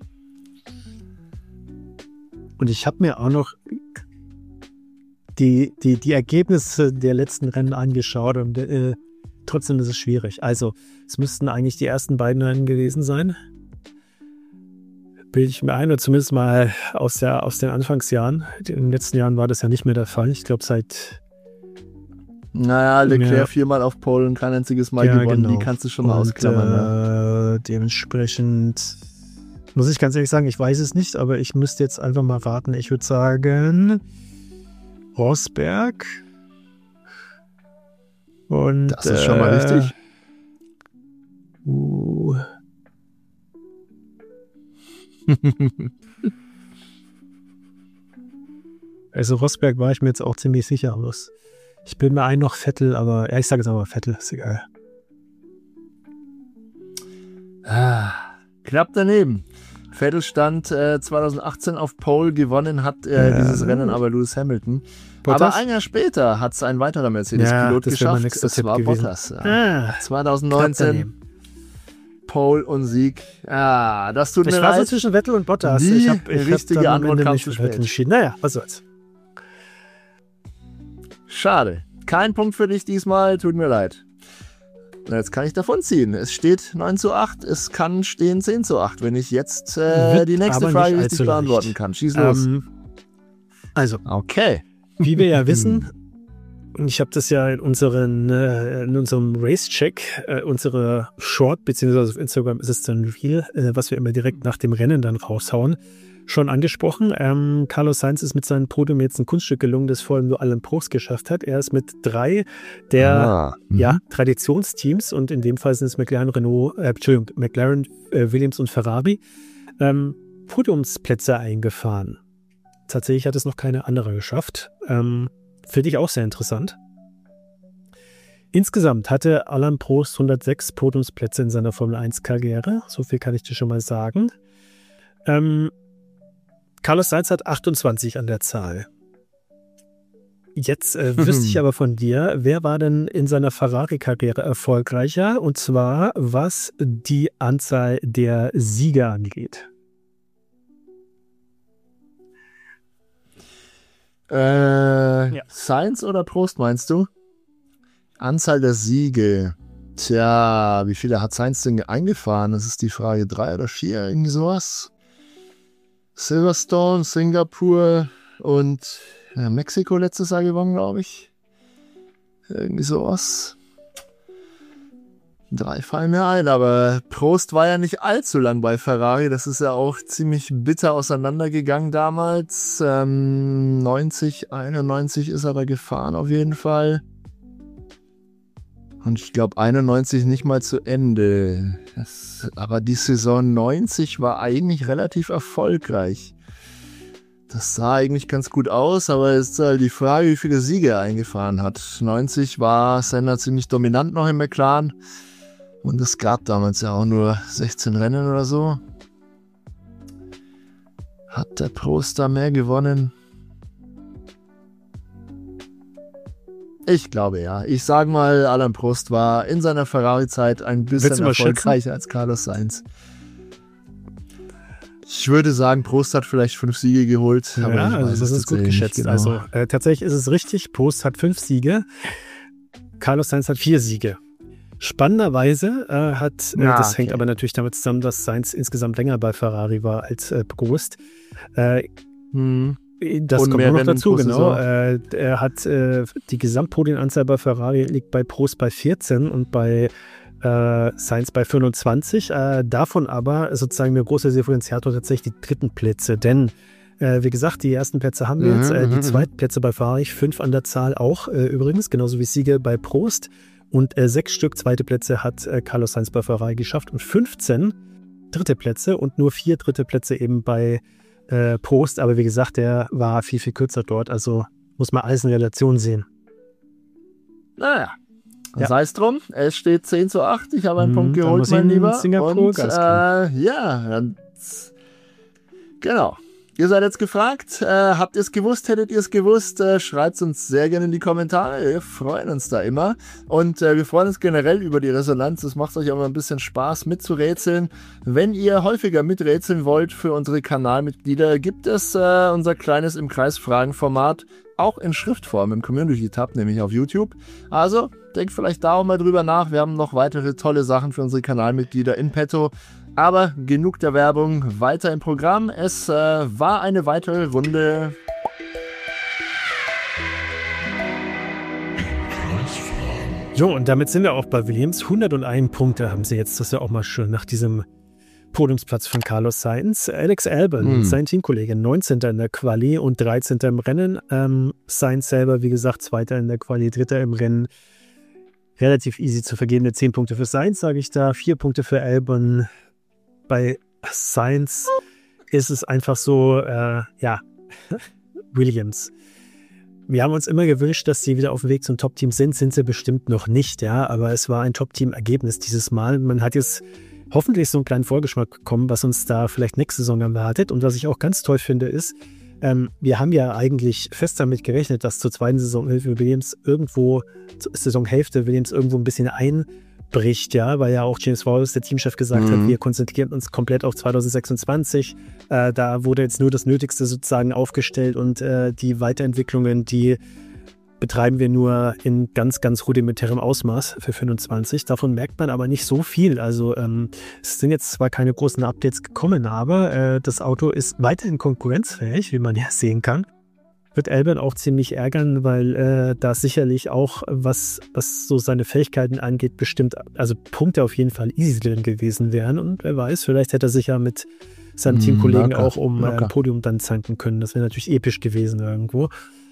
Und ich habe mir auch noch die, die, die Ergebnisse der letzten Rennen angeschaut und äh, trotzdem ist es schwierig. Also, es müssten eigentlich die ersten beiden Rennen gewesen sein. Bilde ich mir ein, oder zumindest mal aus, der, aus den Anfangsjahren. In den letzten Jahren war das ja nicht mehr der Fall. Ich glaube, seit... Naja, Leclerc ja. viermal auf Pole und kein einziges Mal ja, gewonnen. Genau. Die kannst du schon mal und, ausklammern. Äh, ja. Dementsprechend muss ich ganz ehrlich sagen, ich weiß es nicht, aber ich müsste jetzt einfach mal raten. Ich würde sagen, Rosberg. Und, das ist schon mal äh, richtig. Uh. Also Rosberg war ich mir jetzt auch ziemlich sicher, aber Ich bin mir ein noch Vettel, aber ja, ich sage jetzt aber Vettel, ist egal. Ah, knapp daneben. Vettel stand äh, zweitausendachtzehn auf Pole, gewonnen hat äh, Ja. dieses Rennen aber Lewis Hamilton. Bottas? Aber ein Jahr später hat es ein weiterer Mercedes-Pilot Ja, das wäre mein geschafft. nächster Es Tipp war gewesen. Bottas. Ja. Ah, knapp zweitausendneunzehn, daneben. Pole und Sieg. Ah, das tut Ich mir war so leid. zwischen Vettel und Bottas. Die ich habe ich richtige hab dann am Antwort Ende kam mich zu für Vettel spät. entschieden. Naja, was soll's. Schade. Kein Punkt für dich diesmal, tut mir leid. Na, jetzt kann ich davonziehen. Es steht neun zu acht, es kann stehen zehn zu acht, wenn ich jetzt äh, Wird die nächste aber Frage nicht richtig allzu beantworten leicht. kann. Schieß los. Ähm, also, Okay. wie wir ja wissen, und ich habe das ja in, unseren, äh, in unserem Race-Check, äh, unsere Short, beziehungsweise auf Instagram ist es dann Reel, äh, was wir immer direkt nach dem Rennen dann raushauen, schon angesprochen. Ähm, Carlos Sainz ist mit seinem Podium jetzt ein Kunststück gelungen, das vor allem nur Alain Prost geschafft hat. Er ist mit drei der Ah, mhm. ja, Traditionsteams, und in dem Fall sind es McLaren, Renault, äh, Entschuldigung, McLaren, äh, Williams und Ferrari, ähm, Podiumsplätze eingefahren. Tatsächlich hat es noch keine andere geschafft. Ähm, Finde ich auch sehr interessant. Insgesamt hatte Alain Prost hundertsechs Podiumsplätze in seiner Formel eins Karriere. So viel kann ich dir schon mal sagen. Ähm, Carlos Sainz hat achtundzwanzig an der Zahl. Jetzt äh, wüsste ich aber von dir, wer war denn in seiner Ferrari-Karriere erfolgreicher? Und zwar, was die Anzahl der Sieger angeht. Äh, Ja. Sainz oder Prost meinst du? Anzahl der Siege. Tja, wie viele hat Sainz denn eingefahren? Das ist die Frage. Drei oder vier, irgendwie sowas. Silverstone, Singapur und ja, Mexiko letztes Jahr gewonnen, glaube ich. Irgendwie sowas. Drei fallen mir ein, aber Prost war ja nicht allzu lang bei Ferrari. Das ist ja auch ziemlich bitter auseinandergegangen damals. Ähm, neunzig, einundneunzig ist er da gefahren auf jeden Fall. Und ich glaube einundneunzig nicht mal zu Ende. Das, aber die Saison neunzig war eigentlich relativ erfolgreich. Das sah eigentlich ganz gut aus, aber es ist halt die Frage, wie viele Siege er eingefahren hat. neunzig war Senna ziemlich dominant noch im McLaren. Und es gab damals ja auch nur sechzehn Rennen oder so. Hat der Prost da mehr gewonnen? Ich glaube ja. Ich sage mal, Alain Prost war in seiner Ferrari-Zeit ein bisschen Willst du mal erfolgreicher als Carlos Sainz. Ich würde sagen, Prost hat vielleicht fünf Siege geholt. Aber Ja, ich also weiß das es ist gut tatsächlich geschätzt. nicht genau. Also äh, tatsächlich ist es richtig, Prost hat fünf Siege, Carlos Sainz hat vier Siege. Spannenderweise äh, hat, äh, Ja, das okay. hängt aber natürlich damit zusammen, dass Sainz insgesamt länger bei Ferrari war als äh, Prost. Äh, Hm. Das Und kommt mehr nur noch Rennen dazu, pro genau. Saison. Äh, er hat äh, die Gesamtpodienanzahl bei Ferrari liegt bei Prost bei vierzehn und bei äh, Sainz bei fünfundzwanzig. Äh, davon aber sozusagen der große Differenziator tatsächlich die dritten Plätze, denn äh, wie gesagt, die ersten Plätze haben wir Mhm, jetzt, äh, die mhm, zweiten Plätze bei Ferrari, fünf an der Zahl auch äh, übrigens, genauso wie Siege bei Prost, und äh, sechs Stück zweite Plätze hat äh, Carlos Sainz bei Ferrari geschafft und fünfzehn dritte Plätze und nur vier dritte Plätze eben bei Äh, Prost, aber wie gesagt, der war viel, viel kürzer dort, also muss man alles in Relation sehen. Naja, Ja. sei es drum. Es steht zehn zu acht. Ich habe einen Hm, Punkt dann geholt, muss mein in Lieber. Singapur Und Gas äh, ja, dann, genau. Ihr seid jetzt gefragt. Äh, habt ihr es gewusst? Hättet ihr es gewusst? Äh, Schreibt es uns sehr gerne in die Kommentare. Wir freuen uns da immer. Und äh, wir freuen uns generell über die Resonanz. Es macht euch auch mal ein bisschen Spaß mitzurätseln. Wenn ihr häufiger miträtseln wollt für unsere Kanalmitglieder, gibt es äh, unser kleines Im-Kreis-Fragen-Format auch in Schriftform im Community-Tab, nämlich auf YouTube. Also denkt vielleicht da auch mal drüber nach. Wir haben noch weitere tolle Sachen für unsere Kanalmitglieder in petto. Aber genug der Werbung, weiter im Programm. Es äh, war eine weitere Runde. So, und damit sind wir auch bei Williams. hunderteins Punkte haben sie jetzt. Das ist ja auch mal schön nach diesem Podiumsplatz von Carlos Sainz. Alex Albon, Hm. sein Teamkollege, neunzehnter in der Quali und dreizehnter im Rennen. Ähm, Sainz selber, wie gesagt, zweiter in der Quali, dritter im Rennen. Relativ easy zu vergebene zehn Punkte für Sainz, sage ich da. vier Punkte für Albon. Bei Sainz ist es einfach so, äh, ja, Williams. wir haben uns immer gewünscht, dass sie wieder auf dem Weg zum Top-Team sind, sind sie bestimmt noch nicht, ja, aber es war ein Top-Team-Ergebnis dieses Mal. Man hat jetzt hoffentlich so einen kleinen Vorgeschmack bekommen, was uns da vielleicht nächste Saison erwartet. Und was ich auch ganz toll finde, ist, ähm, wir haben ja eigentlich fest damit gerechnet, dass zur zweiten Saisonhälfte Williams irgendwo, Saisonhälfte Williams irgendwo ein bisschen einbricht, ja, weil ja auch James Wallace, der Teamchef, gesagt mhm. hat, wir konzentrieren uns komplett auf zwanzig sechsundzwanzig. Äh, da wurde jetzt nur das Nötigste sozusagen aufgestellt und äh, die Weiterentwicklungen, die betreiben wir nur in ganz, ganz rudimentärem Ausmaß für fünfundzwanzig. Davon merkt man aber nicht so viel. Also ähm, es sind jetzt zwar keine großen Updates gekommen, aber äh, das Auto ist weiterhin konkurrenzfähig, wie man ja sehen kann. Wird Albon auch ziemlich ärgern, weil äh, da sicherlich auch, was, was so seine Fähigkeiten angeht, bestimmt, also Punkte auf jeden Fall easy drin gewesen wären. Und wer weiß, vielleicht hätte er sich ja mit seinem Teamkollegen locker, auch um ein äh, Podium dann zanken können. Das wäre natürlich episch gewesen irgendwo.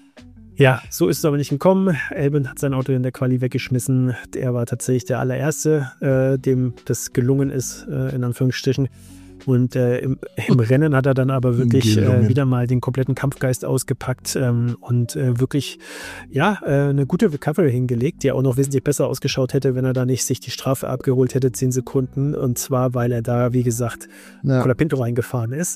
Ja, so ist es aber nicht gekommen. Albon hat sein Auto in der Quali weggeschmissen. Er war tatsächlich der allererste, äh, dem das gelungen ist, äh, in Anführungsstrichen. Und äh, im, im Rennen hat er dann aber wirklich äh, wieder mal den kompletten Kampfgeist ausgepackt ähm, und äh, wirklich ja äh, eine gute Recovery hingelegt, die auch noch wesentlich besser ausgeschaut hätte, wenn er da nicht sich die Strafe abgeholt hätte, zehn Sekunden. Und zwar, weil er da, wie gesagt, ja. Colapinto reingefahren ist.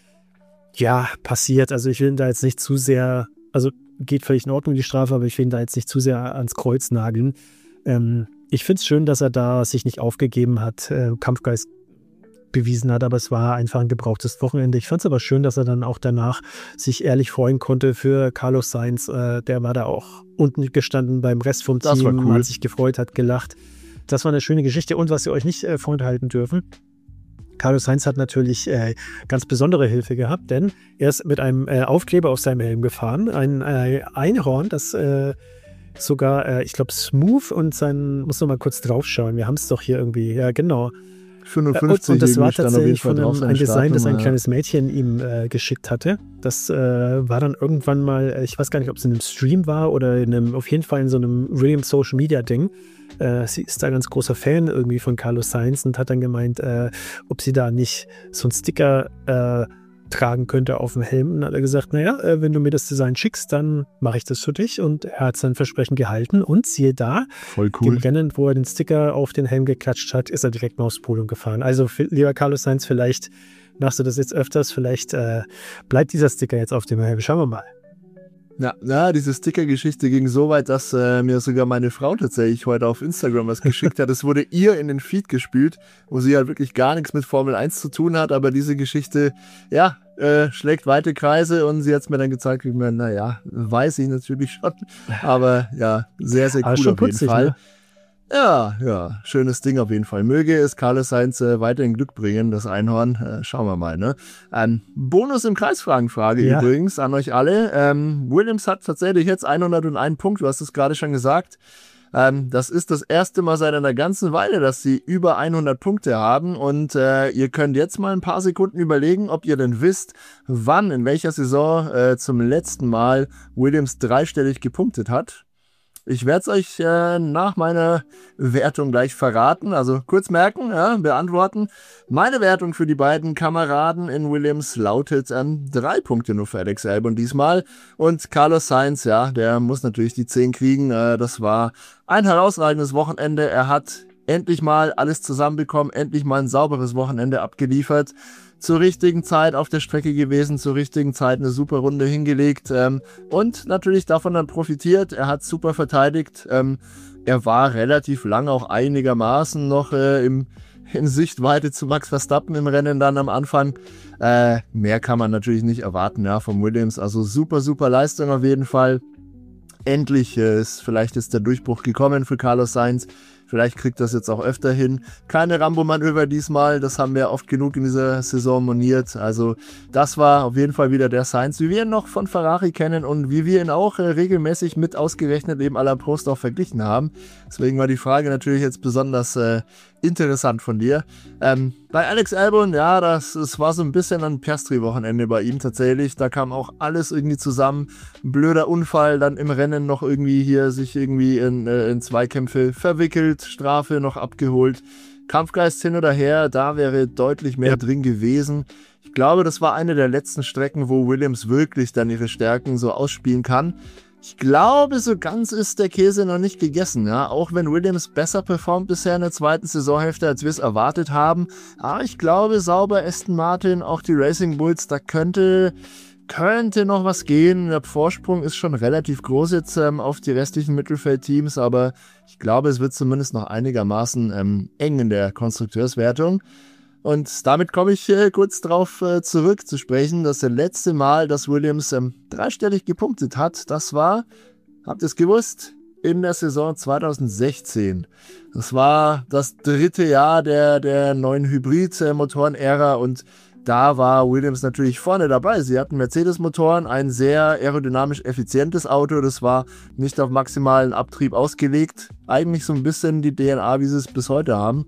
Ja, passiert. Also ich will ihn da jetzt nicht zu sehr, also geht völlig in Ordnung, die Strafe, aber ich will ihn da jetzt nicht zu sehr ans Kreuz nageln. Ähm, ich finde es schön, dass er da sich nicht aufgegeben hat, äh, Kampfgeist bewiesen hat, aber es war einfach ein gebrauchtes Wochenende. Ich fand es aber schön, dass er dann auch danach sich ehrlich freuen konnte für Carlos Sainz. Äh, der war da auch unten gestanden beim Rest vom das Team, war cool. Hat sich gefreut, hat gelacht. Das war eine schöne Geschichte. Und was ihr euch nicht äh, vorenthalten dürfen, Carlos Sainz hat natürlich äh, ganz besondere Hilfe gehabt, denn er ist mit einem äh, Aufkleber auf seinem Helm gefahren, ein äh, Einhorn, das äh, sogar, äh, ich glaube, Smooth und sein, muss noch mal kurz draufschauen, wir haben es doch hier irgendwie, ja genau. fünfundfünfzig und, und das war tatsächlich von einem, drauf, ein Design, das ein ja. kleines Mädchen ihm äh, geschickt hatte. Das äh, war dann irgendwann mal, ich weiß gar nicht, ob es in einem Stream war oder in einem, auf jeden Fall in so einem Williams Social Media Ding. Äh, sie ist da ganz großer Fan irgendwie von Carlos Sainz und hat dann gemeint, äh, ob sie da nicht so einen Sticker äh, tragen könnte auf dem Helm. Und dann hat er gesagt, naja, äh, wenn du mir das Design schickst, dann mache ich das für dich. Und er hat sein Versprechen gehalten. Und siehe da, voll cool. Im Rennen, wo er den Sticker auf den Helm geklatscht hat, ist er direkt mal aufs Podium gefahren. Also lieber Carlos Sainz, vielleicht machst du das jetzt öfters, vielleicht äh, bleibt dieser Sticker jetzt auf dem Helm. Schauen wir mal. Ja, ja, diese Sticker-Geschichte ging so weit, dass äh, mir sogar meine Frau tatsächlich heute auf Instagram was geschickt hat. Es wurde ihr in den Feed gespielt, wo sie halt wirklich gar nichts mit Formel eins zu tun hat, aber diese Geschichte, ja, äh, schlägt weite Kreise und sie hat es mir dann gezeigt, ich meine, naja, weiß ich natürlich schon, aber ja, sehr, sehr cool auf jeden Fall. Ne? Ja, ja, schönes Ding auf jeden Fall. Möge es Carlos Sainz äh, weiterhin Glück bringen, das Einhorn. Äh, schauen wir mal, ne? Ähm, Bonus im Kreisfragenfrage ja. übrigens an euch alle. Ähm, Williams hat tatsächlich jetzt hunderteins Punkt, du hast es gerade schon gesagt. Ähm, das ist das erste Mal seit einer ganzen Weile, dass sie über hundert Punkte haben und äh, ihr könnt jetzt mal ein paar Sekunden überlegen, ob ihr denn wisst, wann, in welcher Saison äh, zum letzten Mal Williams dreistellig gepunktet hat. Ich werde es euch äh, nach meiner Wertung gleich verraten, also kurz merken, ja, beantworten. Meine Wertung für die beiden Kameraden in Williams lautet ähm, drei Punkte nur für Alex Albon diesmal. Und Carlos Sainz, ja, der muss natürlich die zehn kriegen. Äh, das war ein herausragendes Wochenende. Er hat endlich mal alles zusammenbekommen, endlich mal ein sauberes Wochenende abgeliefert. Zur richtigen Zeit auf der Strecke gewesen, zur richtigen Zeit eine super Runde hingelegt ähm, und natürlich davon dann profitiert. Er hat super verteidigt. Ähm, er war relativ lang auch einigermaßen noch äh, im, in Sichtweite zu Max Verstappen im Rennen dann am Anfang. Äh, mehr kann man natürlich nicht erwarten, ja, vom Williams. Also super, super Leistung auf jeden Fall. Endlich äh, ist vielleicht ist der Durchbruch gekommen für Carlos Sainz. Vielleicht kriegt das jetzt auch öfter hin. Keine Rambo-Manöver diesmal, das haben wir oft genug in dieser Saison moniert. Also das war auf jeden Fall wieder der Sainz, wie wir ihn noch von Ferrari kennen und wie wir ihn auch äh, regelmäßig mit ausgerechnet eben à la Prost auch verglichen haben. Deswegen war die Frage natürlich jetzt besonders äh, interessant von dir. Ähm, bei Alex Albon, ja, das, das war so ein bisschen ein Piastri-Wochenende bei ihm tatsächlich. Da kam auch alles irgendwie zusammen. Ein blöder Unfall, dann im Rennen noch irgendwie hier sich irgendwie in, äh, in Zweikämpfe verwickelt, Strafe noch abgeholt. Kampfgeist hin oder her, da wäre deutlich mehr ja. drin gewesen. Ich glaube, das war eine der letzten Strecken, wo Williams wirklich dann ihre Stärken so ausspielen kann. Ich glaube, so ganz ist der Käse noch nicht gegessen, ja. Auch wenn Williams besser performt bisher in der zweiten Saisonhälfte, als wir es erwartet haben. Aber ich glaube, sauber Aston Martin, auch die Racing Bulls, da könnte, könnte noch was gehen. Der Vorsprung ist schon relativ groß jetzt ähm, auf die restlichen Mittelfeldteams, aber ich glaube, es wird zumindest noch einigermaßen ähm, eng in der Konstrukteurswertung. Und damit komme ich äh, kurz darauf äh, zurück zu sprechen, dass das letzte Mal, dass Williams ähm, dreistellig gepunktet hat, das war, habt ihr es gewusst, in der Saison zwanzig sechzehn. Das war das dritte Jahr der, der neuen Hybrid-Motoren-Ära und da war Williams natürlich vorne dabei. Sie hatten Mercedes-Motoren, ein sehr aerodynamisch effizientes Auto, das war nicht auf maximalen Abtrieb ausgelegt. Eigentlich so ein bisschen die D N A, wie sie es bis heute haben.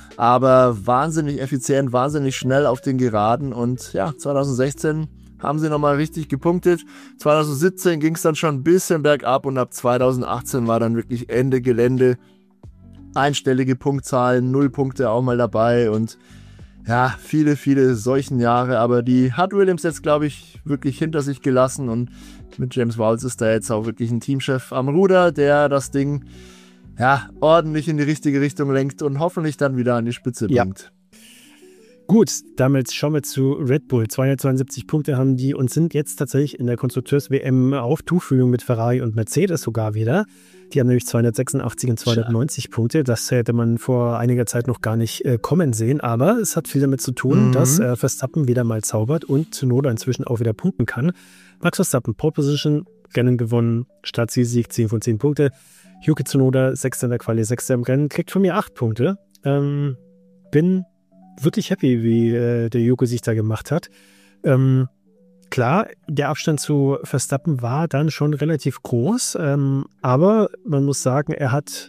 Aber wahnsinnig effizient, wahnsinnig schnell auf den Geraden und ja, zwanzig sechzehn haben sie nochmal richtig gepunktet. zwanzig siebzehn ging es dann schon ein bisschen bergab und ab zwanzig achtzehn war dann wirklich Ende Gelände. Einstellige Punktzahlen, null Punkte auch mal dabei und ja, viele, viele solchen Jahre, aber die hat Williams jetzt, glaube ich, wirklich hinter sich gelassen und mit James Vowles ist da jetzt auch wirklich ein Teamchef am Ruder, der das Ding ja, ordentlich in die richtige Richtung lenkt und hoffentlich dann wieder an die Spitze bringt. Ja. Gut, damit schauen wir zu Red Bull. zweihundertzweiundsiebzig Punkte haben die und sind jetzt tatsächlich in der Konstrukteurs-W M auf Tuchfühlung mit Ferrari und Mercedes sogar wieder. Die haben nämlich zweihundertsechsundachtzig und zweihundertneunzig ja. Punkte. Das hätte man vor einiger Zeit noch gar nicht äh, kommen sehen, aber es hat viel damit zu tun, mhm. dass äh, Verstappen wieder mal zaubert und Tsunoda inzwischen auch wieder punkten kann. Max Verstappen, Pole Position, Rennen gewonnen, Startzielsieg, zehn von zehn Punkte. Yuki Tsunoda, Sechster in der Quali, Sechster im Rennen, kriegt von mir acht Punkte. Ähm, bin wirklich happy, wie äh, der Yuki sich da gemacht hat. Ähm, klar, der Abstand zu Verstappen war dann schon relativ groß, ähm, aber man muss sagen, er hat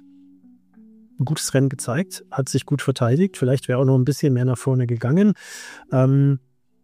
ein gutes Rennen gezeigt, hat sich gut verteidigt, vielleicht wäre auch noch ein bisschen mehr nach vorne gegangen. Ähm,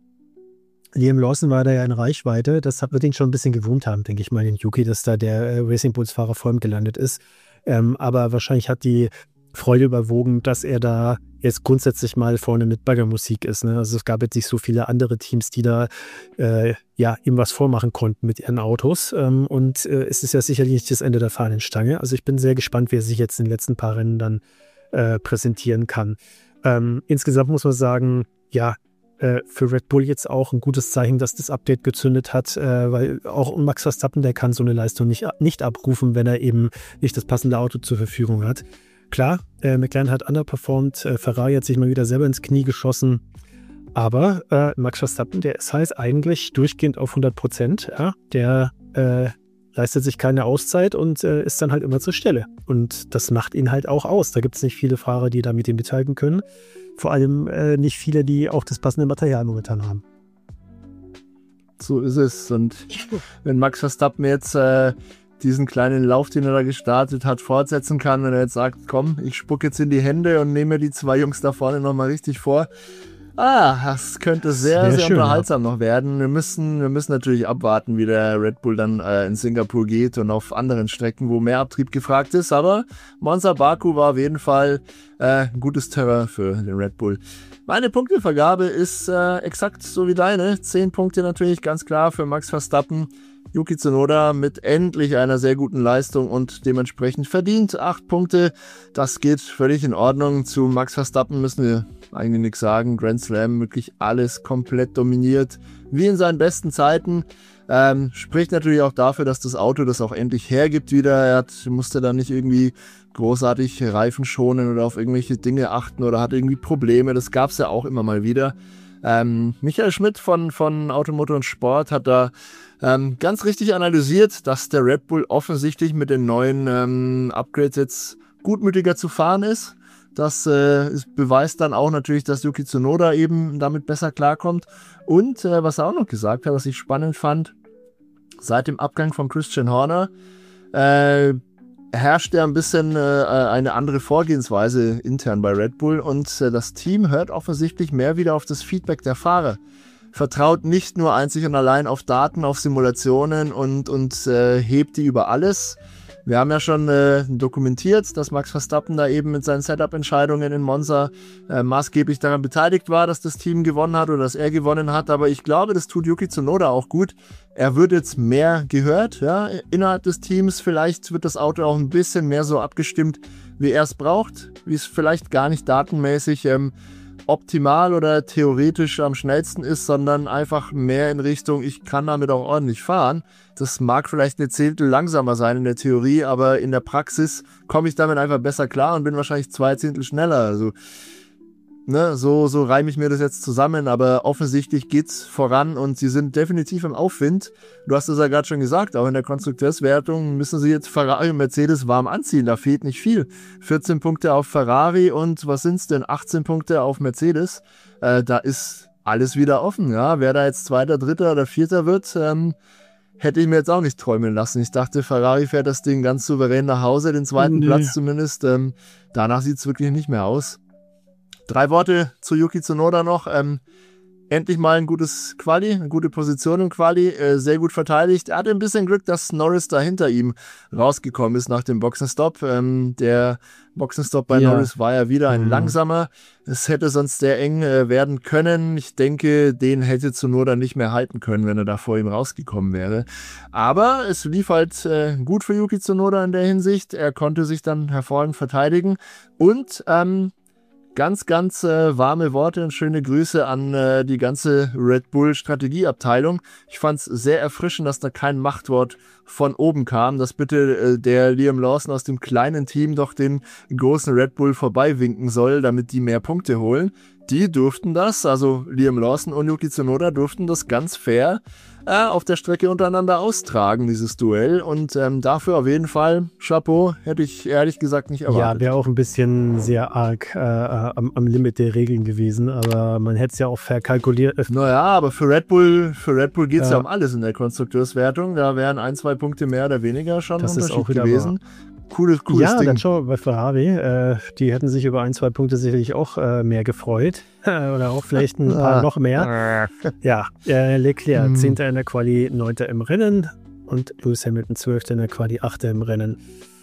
Liam Lawson war da ja in Reichweite. Das wird ihn schon ein bisschen gewurmt haben, denke ich mal, den Yuki, dass da der äh, Racing Bulls-Fahrer vor ihm gelandet ist. Ähm, aber wahrscheinlich hat die Freude überwogen, dass er da jetzt grundsätzlich mal vorne mit Baggermusik ist. Ne? Also es gab jetzt nicht so viele andere Teams, die da äh, ja ihm was vormachen konnten mit ihren Autos. Ähm, und äh, es ist ja sicherlich nicht das Ende der Fahnenstange. Also ich bin sehr gespannt, wie er sich jetzt in den letzten paar Rennen dann äh, präsentieren kann. Ähm, insgesamt muss man sagen, ja, für Red Bull jetzt auch ein gutes Zeichen, dass das Update gezündet hat, weil auch Max Verstappen, der kann so eine Leistung nicht, nicht abrufen, wenn er eben nicht das passende Auto zur Verfügung hat. Klar, äh, McLaren hat underperformed, äh, Ferrari hat sich mal wieder selber ins Knie geschossen, aber äh, Max Verstappen, der ist halt eigentlich durchgehend auf hundert Prozent, ja? Der äh, leistet sich keine Auszeit und äh, ist dann halt immer zur Stelle. Und das macht ihn halt auch aus. Da gibt es nicht viele Fahrer, die da mit ihm mithalten können. Vor allem äh, nicht viele, die auch das passende Material momentan haben. So ist es. Und wenn Max Verstappen jetzt äh, diesen kleinen Lauf, den er da gestartet hat, fortsetzen kann, wenn er jetzt sagt, komm, ich spuck jetzt in die Hände und nehme mir die zwei Jungs da vorne nochmal richtig vor. Ah, das könnte sehr, sehr, sehr schön, unterhaltsam ja. noch werden. Wir müssen, wir müssen natürlich abwarten, wie der Red Bull dann äh, in Singapur geht und auf anderen Strecken, wo mehr Abtrieb gefragt ist. Aber Monza Baku war auf jeden Fall äh, ein gutes Terrain für den Red Bull. Meine Punktevergabe ist äh, exakt so wie deine. Zehn Punkte natürlich, ganz klar für Max Verstappen. Yuki Tsunoda mit endlich einer sehr guten Leistung und dementsprechend verdient. Acht Punkte, das geht völlig in Ordnung. Zu Max Verstappen müssen wir eigentlich nichts sagen. Grand Slam, wirklich alles komplett dominiert, wie in seinen besten Zeiten. Ähm, spricht natürlich auch dafür, dass das Auto das auch endlich hergibt wieder. Er hat, musste da nicht irgendwie großartig Reifen schonen oder auf irgendwelche Dinge achten oder hat irgendwie Probleme. Das gab es ja auch immer mal wieder. Ähm, Michael Schmidt von, von Automotor und Sport hat da ähm, ganz richtig analysiert, dass der Red Bull offensichtlich mit den neuen ähm, Upgrades jetzt gutmütiger zu fahren ist. Das äh, ist, beweist dann auch natürlich, dass Yuki Tsunoda eben damit besser klarkommt. Und äh, was er auch noch gesagt hat, was ich spannend fand, seit dem Abgang von Christian Horner äh, herrscht ja ein bisschen äh, eine andere Vorgehensweise intern bei Red Bull und äh, das Team hört offensichtlich mehr wieder auf das Feedback der Fahrer. Vertraut nicht nur einzig und allein auf Daten, auf Simulationen und, und äh, hebt die über alles, Wir haben ja schon äh, dokumentiert, dass Max Verstappen da eben mit seinen Setup-Entscheidungen in Monza äh, maßgeblich daran beteiligt war, dass das Team gewonnen hat oder dass er gewonnen hat. Aber ich glaube, das tut Yuki Tsunoda auch gut. Er wird jetzt mehr gehört, ja, innerhalb des Teams. Vielleicht wird das Auto auch ein bisschen mehr so abgestimmt, wie er es braucht, wie es vielleicht gar nicht datenmäßig ähm, optimal oder theoretisch am schnellsten ist, sondern einfach mehr in Richtung, ich kann damit auch ordentlich fahren. Das mag vielleicht eine Zehntel langsamer sein in der Theorie, aber in der Praxis komme ich damit einfach besser klar und bin wahrscheinlich zwei Zehntel schneller. Also, ne, so, so reime ich mir das jetzt zusammen, aber offensichtlich geht's voran und sie sind definitiv im Aufwind. Du hast es ja gerade schon gesagt, auch in der Konstrukteurswertung müssen sie jetzt Ferrari und Mercedes warm anziehen, da fehlt nicht viel. vierzehn Punkte auf Ferrari und was sind's denn, achtzehn Punkte auf Mercedes. Äh, da ist alles wieder offen, ja. Wer da jetzt Zweiter, Dritter oder Vierter wird, ähm, hätte ich mir jetzt auch nicht träumen lassen. Ich dachte, Ferrari fährt das Ding ganz souverän nach Hause, den zweiten nee. Platz zumindest. Ähm, danach sieht's wirklich nicht mehr aus. Drei Worte zu Yuki Tsunoda noch. Ähm, endlich mal ein gutes Quali, eine gute Position im Quali, äh, sehr gut verteidigt. Er hatte ein bisschen Glück, dass Norris da hinter ihm rausgekommen ist nach dem Boxenstopp. Ähm, der Boxenstopp bei ja. Norris war ja wieder ein mhm. langsamer. Es hätte sonst sehr eng äh, werden können. Ich denke, den hätte Tsunoda nicht mehr halten können, wenn er da vor ihm rausgekommen wäre. Aber es lief halt äh, gut für Yuki Tsunoda in der Hinsicht. Er konnte sich dann hervorragend verteidigen und ähm, Ganz, ganz äh, warme Worte und schöne Grüße an äh, die ganze Red Bull Strategieabteilung. Ich fand es sehr erfrischend, dass da kein Machtwort von oben kam, dass bitte äh, der Liam Lawson aus dem kleinen Team doch den großen Red Bull vorbeiwinken soll, damit die mehr Punkte holen. Die durften das, also Liam Lawson und Yuki Tsunoda durften das ganz fair äh, auf der Strecke untereinander austragen, dieses Duell. Und ähm, dafür auf jeden Fall Chapeau, hätte ich ehrlich gesagt nicht erwartet. Ja, wäre auch ein bisschen sehr arg äh, am, am Limit der Regeln gewesen, aber man hätte es ja auch verkalkuliert. Naja, aber für Red Bull, für Red Bull geht es ja. ja um alles in der Konstrukteurswertung. Da wären ein, zwei Punkte mehr oder weniger schon das Unterschied ist auch wieder gewesen. Cooles, cooles ja, Ding. dann schau bei Ferrari. Äh, die hätten sich über ein, zwei Punkte sicherlich auch äh, mehr gefreut. Oder auch vielleicht ein paar ah. noch mehr. Ja, äh, Leclerc, hm. Zehnter in der Quali, Neunter im Rennen. Und Lewis Hamilton, Zwölfter in der Quali, Achter im Rennen.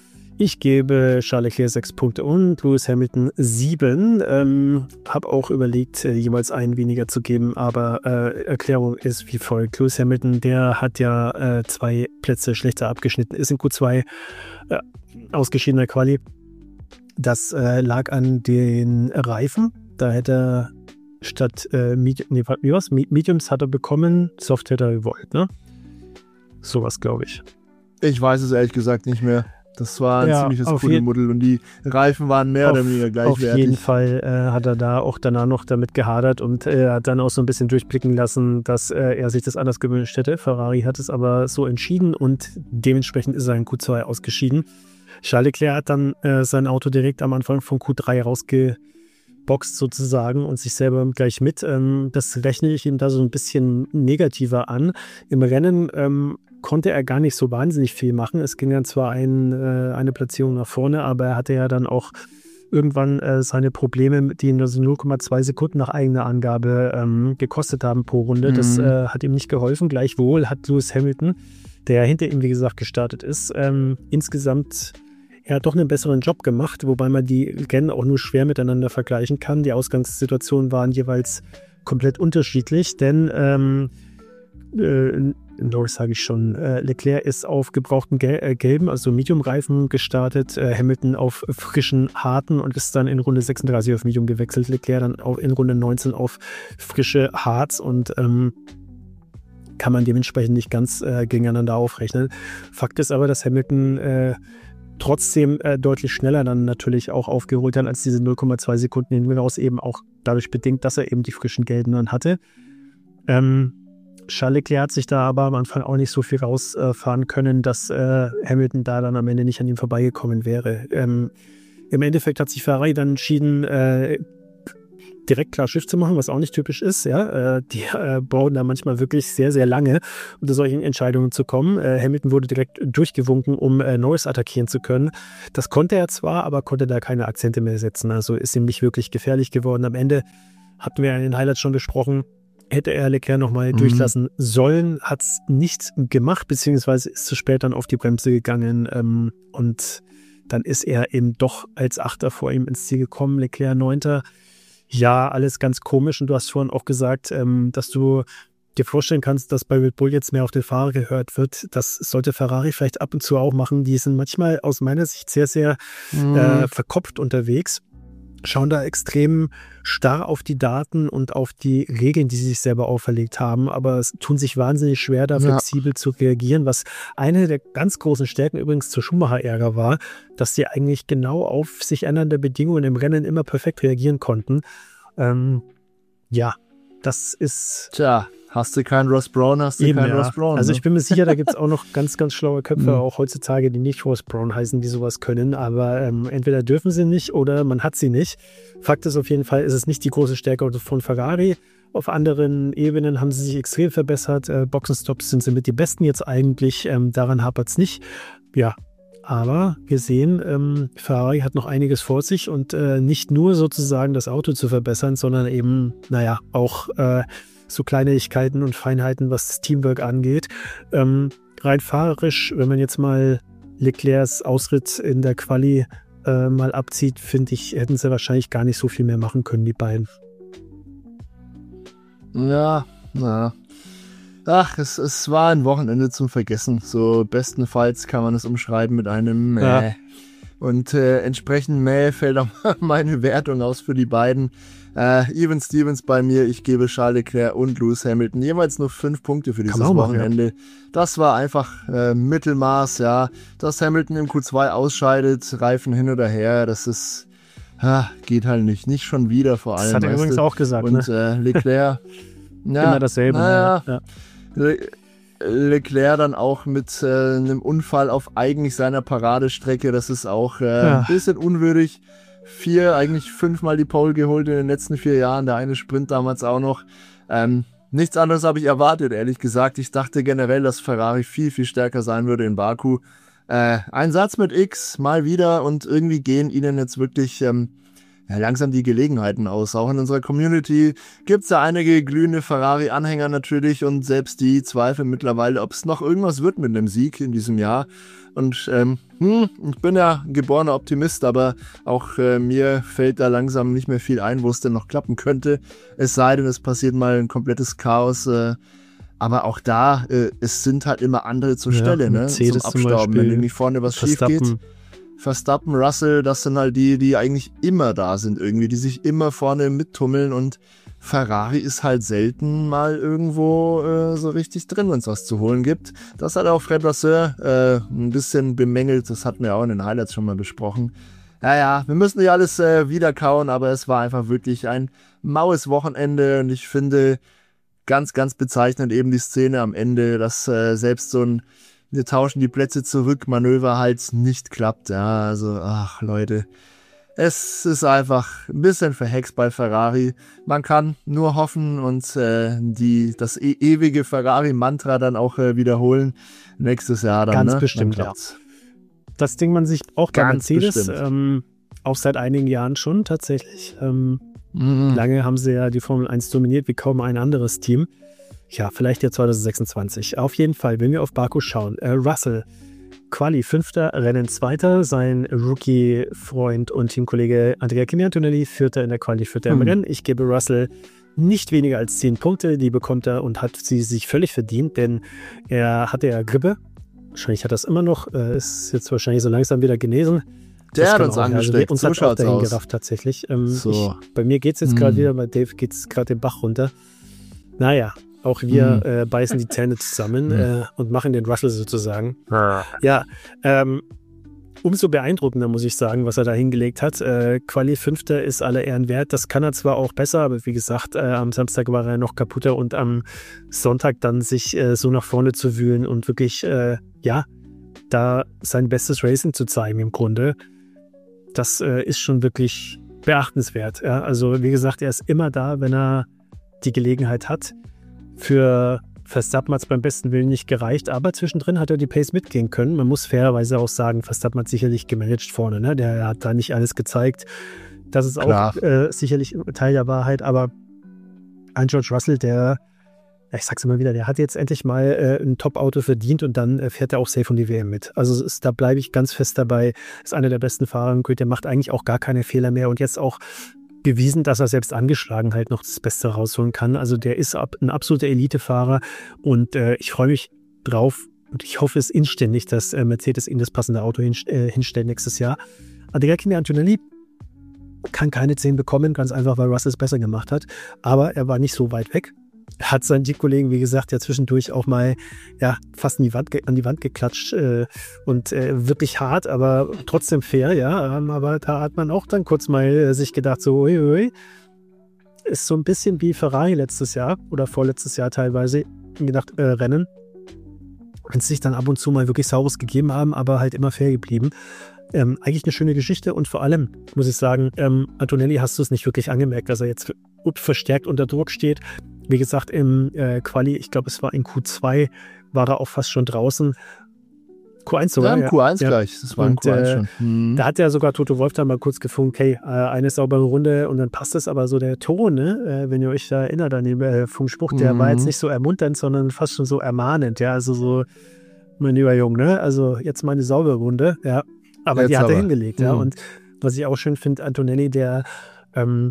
Ich gebe Charles Leclerc sechs Punkte und Lewis Hamilton sieben. Ähm, habe auch überlegt, äh, jeweils einen weniger zu geben, aber äh, Erklärung ist wie folgt. Lewis Hamilton, der hat ja äh, zwei Plätze schlechter abgeschnitten, ist in Q zwei äh, ausgeschiedener Quali. Das äh, lag an den Reifen. Da hätte er statt äh, Medi- nee, wie was? Mediums hat er bekommen, Soft hätte er gewollt, ne? Sowas, glaube ich. Ich weiß es ehrlich gesagt nicht mehr. Das war ein ja, ziemliches Kuddelmuddel und die Reifen waren mehr auf, oder weniger gleichwertig. Auf jeden Fall äh, hat er da auch danach noch damit gehadert und er äh, hat dann auch so ein bisschen durchblicken lassen, dass äh, er sich das anders gewünscht hätte. Ferrari hat es aber so entschieden und dementsprechend ist er in Q zwei ausgeschieden. Charles Leclerc hat dann äh, sein Auto direkt am Anfang von Q drei rausgeboxt sozusagen und sich selber gleich mit. Ähm, das rechne ich ihm da so ein bisschen negativer an. Im Rennen ähm, konnte er gar nicht so wahnsinnig viel machen. Es ging dann zwar ein, äh, eine Platzierung nach vorne, aber er hatte ja dann auch irgendwann äh, seine Probleme, die ihn also null Komma zwei Sekunden nach eigener Angabe ähm, gekostet haben pro Runde. Mhm. Das äh, hat ihm nicht geholfen. Gleichwohl hat Lewis Hamilton, der hinter ihm, wie gesagt, gestartet ist, ähm, insgesamt er hat doch einen besseren Job gemacht, wobei man die Rennen auch nur schwer miteinander vergleichen kann. Die Ausgangssituationen waren jeweils komplett unterschiedlich, denn ähm, äh, Norris sage ich schon, äh, Leclerc ist auf gebrauchten Gel- äh, gelben, also Medium-Reifen gestartet, äh, Hamilton auf frischen harten und ist dann in Runde sechsunddreißig auf Medium gewechselt, Leclerc dann auch in Runde neunzehn auf frische Harts und ähm, kann man dementsprechend nicht ganz äh, gegeneinander aufrechnen. Fakt ist aber, dass Hamilton äh, trotzdem äh, deutlich schneller dann natürlich auch aufgeholt hat als diese null Komma zwei Sekunden hinten raus, eben auch dadurch bedingt, dass er eben die frischen Gelben dann hatte. Ähm, Charles Leclerc hat sich da aber am Anfang auch nicht so viel rausfahren äh, können, dass äh, Hamilton da dann am Ende nicht an ihm vorbeigekommen wäre. Ähm, Im Endeffekt hat sich Ferrari dann entschieden, äh, direkt klar Schiff zu machen, was auch nicht typisch ist. Ja? Äh, die äh, brauchen da manchmal wirklich sehr, sehr lange, um zu solchen Entscheidungen zu kommen. Äh, Hamilton wurde direkt durchgewunken, um äh, Norris attackieren zu können. Das konnte er zwar, aber konnte da keine Akzente mehr setzen. Also ist ihm nicht wirklich gefährlich geworden. Am Ende hatten wir in den Highlights schon besprochen, hätte er Leclerc nochmal Mhm. durchlassen sollen, hat es nicht gemacht, beziehungsweise ist zu spät dann auf die Bremse gegangen ähm, und dann ist er eben doch als Achter vor ihm ins Ziel gekommen, Leclerc Neunter. Ja, alles ganz komisch und du hast vorhin auch gesagt, ähm, dass du dir vorstellen kannst, dass bei Red Bull jetzt mehr auf den Fahrer gehört wird. Das sollte Ferrari vielleicht ab und zu auch machen. Die sind manchmal aus meiner Sicht sehr, sehr Mhm. äh, verkopft unterwegs, schauen da extrem starr auf die Daten und auf die Regeln, die sie sich selber auferlegt haben, aber es tun sich wahnsinnig schwer, da Ja. flexibel zu reagieren, was eine der ganz großen Stärken übrigens zur Schumacher-Ära war, dass sie eigentlich genau auf sich ändernde Bedingungen im Rennen immer perfekt reagieren konnten. Ähm, ja, das ist Tja, hast du keinen Ross Brown, hast du eben, keinen ja. Ross Brown. Also ne? ich bin mir sicher, da gibt es auch noch ganz, ganz schlaue Köpfe, Mhm. auch heutzutage, die nicht Ross Brown heißen, die sowas können, aber ähm, entweder dürfen sie nicht oder man hat sie nicht. Fakt ist auf jeden Fall, ist es nicht die große Stärke von Ferrari. Auf anderen Ebenen haben sie sich extrem verbessert. Äh, Boxenstops sind sie mit die Besten jetzt eigentlich. Ähm, daran hapert es nicht. Ja, aber wir sehen, ähm, Ferrari hat noch einiges vor sich und äh, nicht nur sozusagen das Auto zu verbessern, sondern eben, naja, auch äh, so Kleinigkeiten und Feinheiten, was das Teamwork angeht. Ähm, rein fahrerisch, wenn man jetzt mal Leclercs Ausritt in der Quali äh, mal abzieht, finde ich, hätten sie wahrscheinlich gar nicht so viel mehr machen können, die beiden. Ja, na. Ach, es, es war ein Wochenende zum Vergessen. So bestenfalls kann man es umschreiben mit einem Mäh. Ja. Und äh, entsprechend Mäh fällt auch meine Wertung aus für die beiden. Äh, Even Stevens bei mir, ich gebe Charles Leclerc und Lewis Hamilton jeweils nur fünf Punkte für dieses man auch machen, Wochenende. Das war einfach äh, Mittelmaß, ja. Dass Hamilton im Q zwei ausscheidet, Reifen hin oder her, das ist, ah, geht halt nicht. Nicht schon wieder vor allem. Das hat er weißt übrigens du. auch gesagt, Und ne? äh, Leclerc, ja, Immer dasselbe. naja, Ne? Ja. Le Leclerc dann auch mit äh, einem Unfall auf eigentlich seiner Paradestrecke, das ist auch äh, Ja. ein bisschen unwürdig. Vier, eigentlich fünfmal die Pole geholt in den letzten vier Jahren, der eine Sprint damals auch noch. Ähm, nichts anderes habe ich erwartet, ehrlich gesagt. Ich dachte generell, dass Ferrari viel, viel stärker sein würde in Baku. Äh, ein Satz mit X, mal wieder, und irgendwie gehen ihnen jetzt wirklich ähm, ja, langsam die Gelegenheiten aus. Auch in unserer Community gibt es ja einige glühende Ferrari-Anhänger natürlich und selbst die zweifeln mittlerweile, ob es noch irgendwas wird mit einem Sieg in diesem Jahr. Und ähm, hm, ich bin ja ein geborener Optimist, aber auch äh, mir fällt da langsam nicht mehr viel ein, wo es denn noch klappen könnte. Es sei denn, es passiert mal ein komplettes Chaos. Äh, aber auch da, äh, es sind halt immer andere zur Ja, Stelle, ne? Zum Mercedes zum Abstauben, wenn Beispiel, irgendwie vorne was schief geht. Verstappen. Verstappen, Russell, das sind halt die, die eigentlich immer da sind irgendwie, die sich immer vorne mittummeln, und Ferrari ist halt selten mal irgendwo äh, so richtig drin, wenn es was zu holen gibt. Das hat auch Fred Vasseur äh, ein bisschen bemängelt, das hatten wir auch in den Highlights schon mal besprochen. Naja, wir müssen nicht alles äh, wiederkauen, aber es war einfach wirklich ein maues Wochenende, und ich finde ganz, ganz bezeichnend eben die Szene am Ende, dass äh, selbst so ein wir tauschen die Plätze zurück, Manöver halt nicht klappt. Ja, also, ach Leute, es ist einfach ein bisschen verhext bei Ferrari. Man kann nur hoffen und äh, die, das e- ewige Ferrari-Mantra dann auch äh, wiederholen. Nächstes Jahr dann, Ganz ne? bestimmt, Dann ja. klappt's. Das Ding man sich auch bei Ganz Mercedes, bestimmt. ähm, auch seit einigen Jahren schon tatsächlich. Ähm, Mhm. Lange haben sie ja die Formel eins dominiert wie kaum ein anderes Team. Ja, vielleicht ja zwanzig sechsundzwanzig. Auf jeden Fall, wenn wir auf Baku schauen. Äh, Russell, Quali Fünfter, Rennen Zweiter. Sein Rookie-Freund und Teamkollege Andrea Kimi-Antonelli Vierter in der Quali, Vierter im Hm. Rennen. Ich gebe Russell nicht weniger als zehn Punkte. Die bekommt er und hat sie sich völlig verdient, denn er hatte ja Grippe. Wahrscheinlich hat er es immer noch. Äh, ist jetzt wahrscheinlich so langsam wieder genesen. Der Das hat kann uns auch, also angesteckt, uns so hat auch schaut's dahin aus. gerafft tatsächlich. Ähm, So. ich, bei mir geht es jetzt gerade Hm. wieder, bei Dave geht es gerade den Bach runter. Naja, auch wir Hm. äh, beißen die Zähne zusammen Hm. äh, und machen den Russell sozusagen. Ja, ähm, umso beeindruckender muss ich sagen, was er da hingelegt hat. Äh, Quali Fünfter ist aller Ehren wert. Das kann er zwar auch besser, aber wie gesagt, äh, am Samstag war er noch kaputter und am Sonntag dann sich äh, so nach vorne zu wühlen und wirklich, äh, ja, da sein bestes Racing zu zeigen im Grunde. Das äh, ist schon wirklich beachtenswert. Ja? Also wie gesagt, er ist immer da, wenn er die Gelegenheit hat. Für Verstappen hat es beim besten Willen nicht gereicht, aber zwischendrin hat er die Pace mitgehen können. Man muss fairerweise auch sagen, Verstappen hat sicherlich gemanagt vorne. Ne? Der hat da nicht alles gezeigt. Das ist Klar. auch äh, sicherlich Teil der Wahrheit, aber ein George Russell, der, ich sag's immer wieder, der hat jetzt endlich mal äh, ein Top-Auto verdient und dann äh, fährt er auch safe um die W M mit. Also ist, da bleibe ich ganz fest dabei. Ist einer der besten Fahrer im Grid, der macht eigentlich auch gar keine Fehler mehr und jetzt auch bewiesen, dass er selbst angeschlagen halt noch das Beste rausholen kann. Also der ist ab, ein absoluter Elite-Fahrer und äh, ich freue mich drauf und ich hoffe es inständig, dass äh, Mercedes ihm das passende Auto hin, äh, hinstellt nächstes Jahr. Andrea Kimi Antonelli kann keine zehn bekommen, ganz einfach, weil Russell es besser gemacht hat. Aber er war nicht so weit weg. Er hat seinen Teamkollegen, wie gesagt, ja zwischendurch auch mal ja, fast an die Wand, an die Wand geklatscht äh, und äh, wirklich hart, aber trotzdem fair, ja. Ähm, aber da hat man auch dann kurz mal äh, sich gedacht, so ui, ui. Ist so ein bisschen wie Ferrari letztes Jahr oder vorletztes Jahr teilweise gedacht, äh, Rennen. Wenn sie sich dann ab und zu mal wirklich Saures gegeben haben, aber halt immer fair geblieben. Ähm, eigentlich eine schöne Geschichte und vor allem, muss ich sagen, ähm, Antonelli hast du es nicht wirklich angemerkt, dass er jetzt gut verstärkt unter Druck steht. Wie gesagt, im äh, Quali, ich glaube, es war in Q zwei, war er auch fast schon draußen. Q eins sogar. Ja, im Q eins ja. gleich. Das war im und, Q eins äh, schon. Hm. Da hat ja sogar Toto Wolff dann mal kurz gefunkt, hey, äh, eine saubere Runde und dann passt es, aber so der Ton, ne, äh, wenn ihr euch da erinnert an den äh, Funkspruch, der Mhm. war jetzt nicht so ermunternd, sondern fast schon so ermahnend, ja, also so, mein lieber Junge, ne, also jetzt mal eine saubere Runde, ja, aber Jetzt die hat aber. er hingelegt, ja, Mhm. und was ich auch schön finde, Antonelli, der ähm,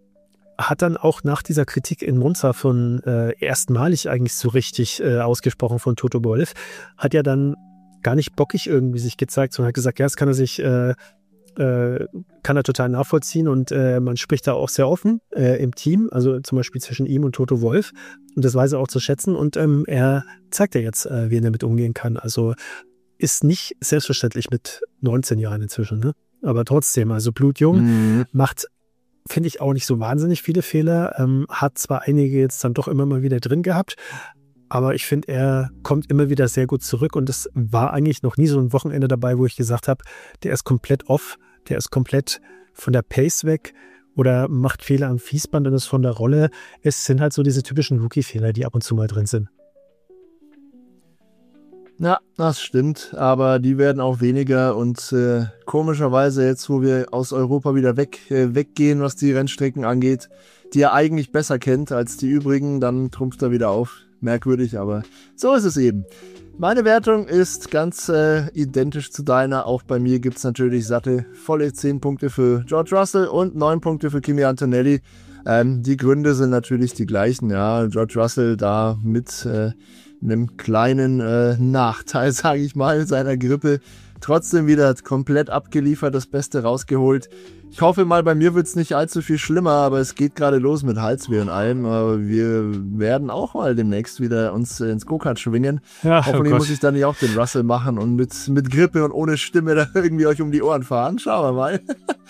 hat dann auch nach dieser Kritik in Monza von äh, erstmalig eigentlich so richtig äh, ausgesprochen von Toto Wolff, hat ja dann gar nicht bockig irgendwie sich gezeigt, sondern hat gesagt, ja, das kann er sich, äh, äh, kann er total nachvollziehen und äh, man spricht da auch sehr offen äh, im Team, also zum Beispiel zwischen ihm und Toto Wolff und das weiß er auch zu schätzen und ähm, er zeigt ja jetzt, äh, wie er damit umgehen kann, also ist nicht selbstverständlich mit neunzehn Jahren inzwischen, ne? Aber trotzdem, also blutjung, Mhm. macht, finde ich, auch nicht so wahnsinnig viele Fehler, ähm, hat zwar einige jetzt dann doch immer mal wieder drin gehabt, aber ich finde, er kommt immer wieder sehr gut zurück und es war eigentlich noch nie so ein Wochenende dabei, wo ich gesagt habe, der ist komplett off, der ist komplett von der Pace weg oder macht Fehler am Fließband und ist von der Rolle. Es sind halt so diese typischen Rookie-Fehler, die ab und zu mal drin sind. Ja, das stimmt, aber die werden auch weniger und äh, komischerweise jetzt, wo wir aus Europa wieder weg, äh, weggehen, was die Rennstrecken angeht, die er eigentlich besser kennt als die übrigen, dann trumpft er wieder auf. Merkwürdig, aber so ist es eben. Meine Wertung ist ganz äh, identisch zu deiner. Auch bei mir gibt es natürlich satte, volle zehn Punkte für George Russell und neun Punkte für Kimi Antonelli. Ähm, die Gründe sind natürlich die gleichen. Ja, George Russell da mit äh, einem kleinen äh, Nachteil, sage ich mal, seiner Grippe. Trotzdem wieder komplett abgeliefert, das Beste rausgeholt. Ich hoffe mal, bei mir wird es nicht allzu viel schlimmer, aber es geht gerade los mit Halsweh und allem. Aber wir werden auch mal demnächst wieder uns ins Go-Kart schwingen. Ja, Hoffentlich oh muss ich dann nicht auch den Russell machen und mit, mit Grippe und ohne Stimme da irgendwie euch um die Ohren fahren. Schauen wir mal.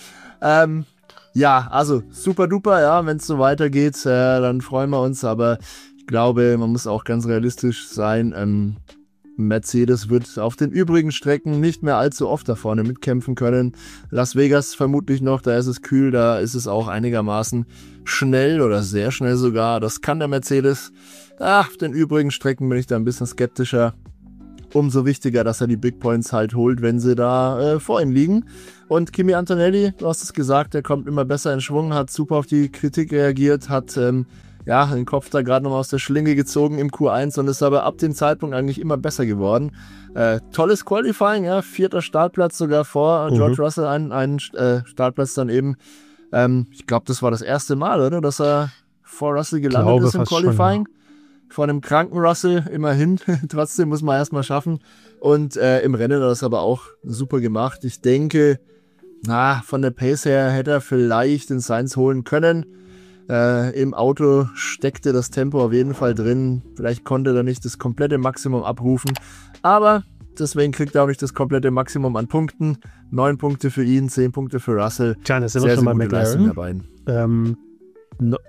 ähm, ja, also super duper, ja, wenn es so weitergeht, äh, dann freuen wir uns. Aber ich glaube, man muss auch ganz realistisch sein. Ähm, Mercedes wird auf den übrigen Strecken nicht mehr allzu oft da vorne mitkämpfen können. Las Vegas vermutlich noch, da ist es kühl, da ist es auch einigermaßen schnell oder sehr schnell sogar. Das kann der Mercedes. Ach, auf den übrigen Strecken bin ich da ein bisschen skeptischer. Umso wichtiger, dass er die Big Points halt holt, wenn sie da äh, vor ihm liegen. Und Kimi Antonelli, du hast es gesagt, der kommt immer besser in Schwung, hat super auf die Kritik reagiert, hat ähm, ja, den Kopf da gerade nochmal aus der Schlinge gezogen im Q eins und ist aber ab dem Zeitpunkt eigentlich immer besser geworden. Äh, tolles Qualifying, ja, vierter Startplatz sogar vor George Mhm. Russell, einen, einen äh, Startplatz dann eben. Ähm, ich glaube, das war das erste Mal, oder, dass er vor Russell gelandet Glaube ist im fast schon, Qualifying. Vor einem kranken Russell, immerhin. Trotzdem muss man erstmal schaffen. Und äh, im Rennen hat er das aber auch super gemacht. Ich denke, na, von der Pace her hätte er vielleicht den Sainz holen können. Äh, Im Auto steckte das Tempo auf jeden Fall drin. Vielleicht konnte er nicht das komplette Maximum abrufen. Aber deswegen kriegt er auch nicht das komplette Maximum an Punkten. Neun Punkte für ihn, zehn Punkte für Russell. Tja, das sind wir Sehr, schon sehr mal gute Leistung der McLaren. beiden. Ähm, no,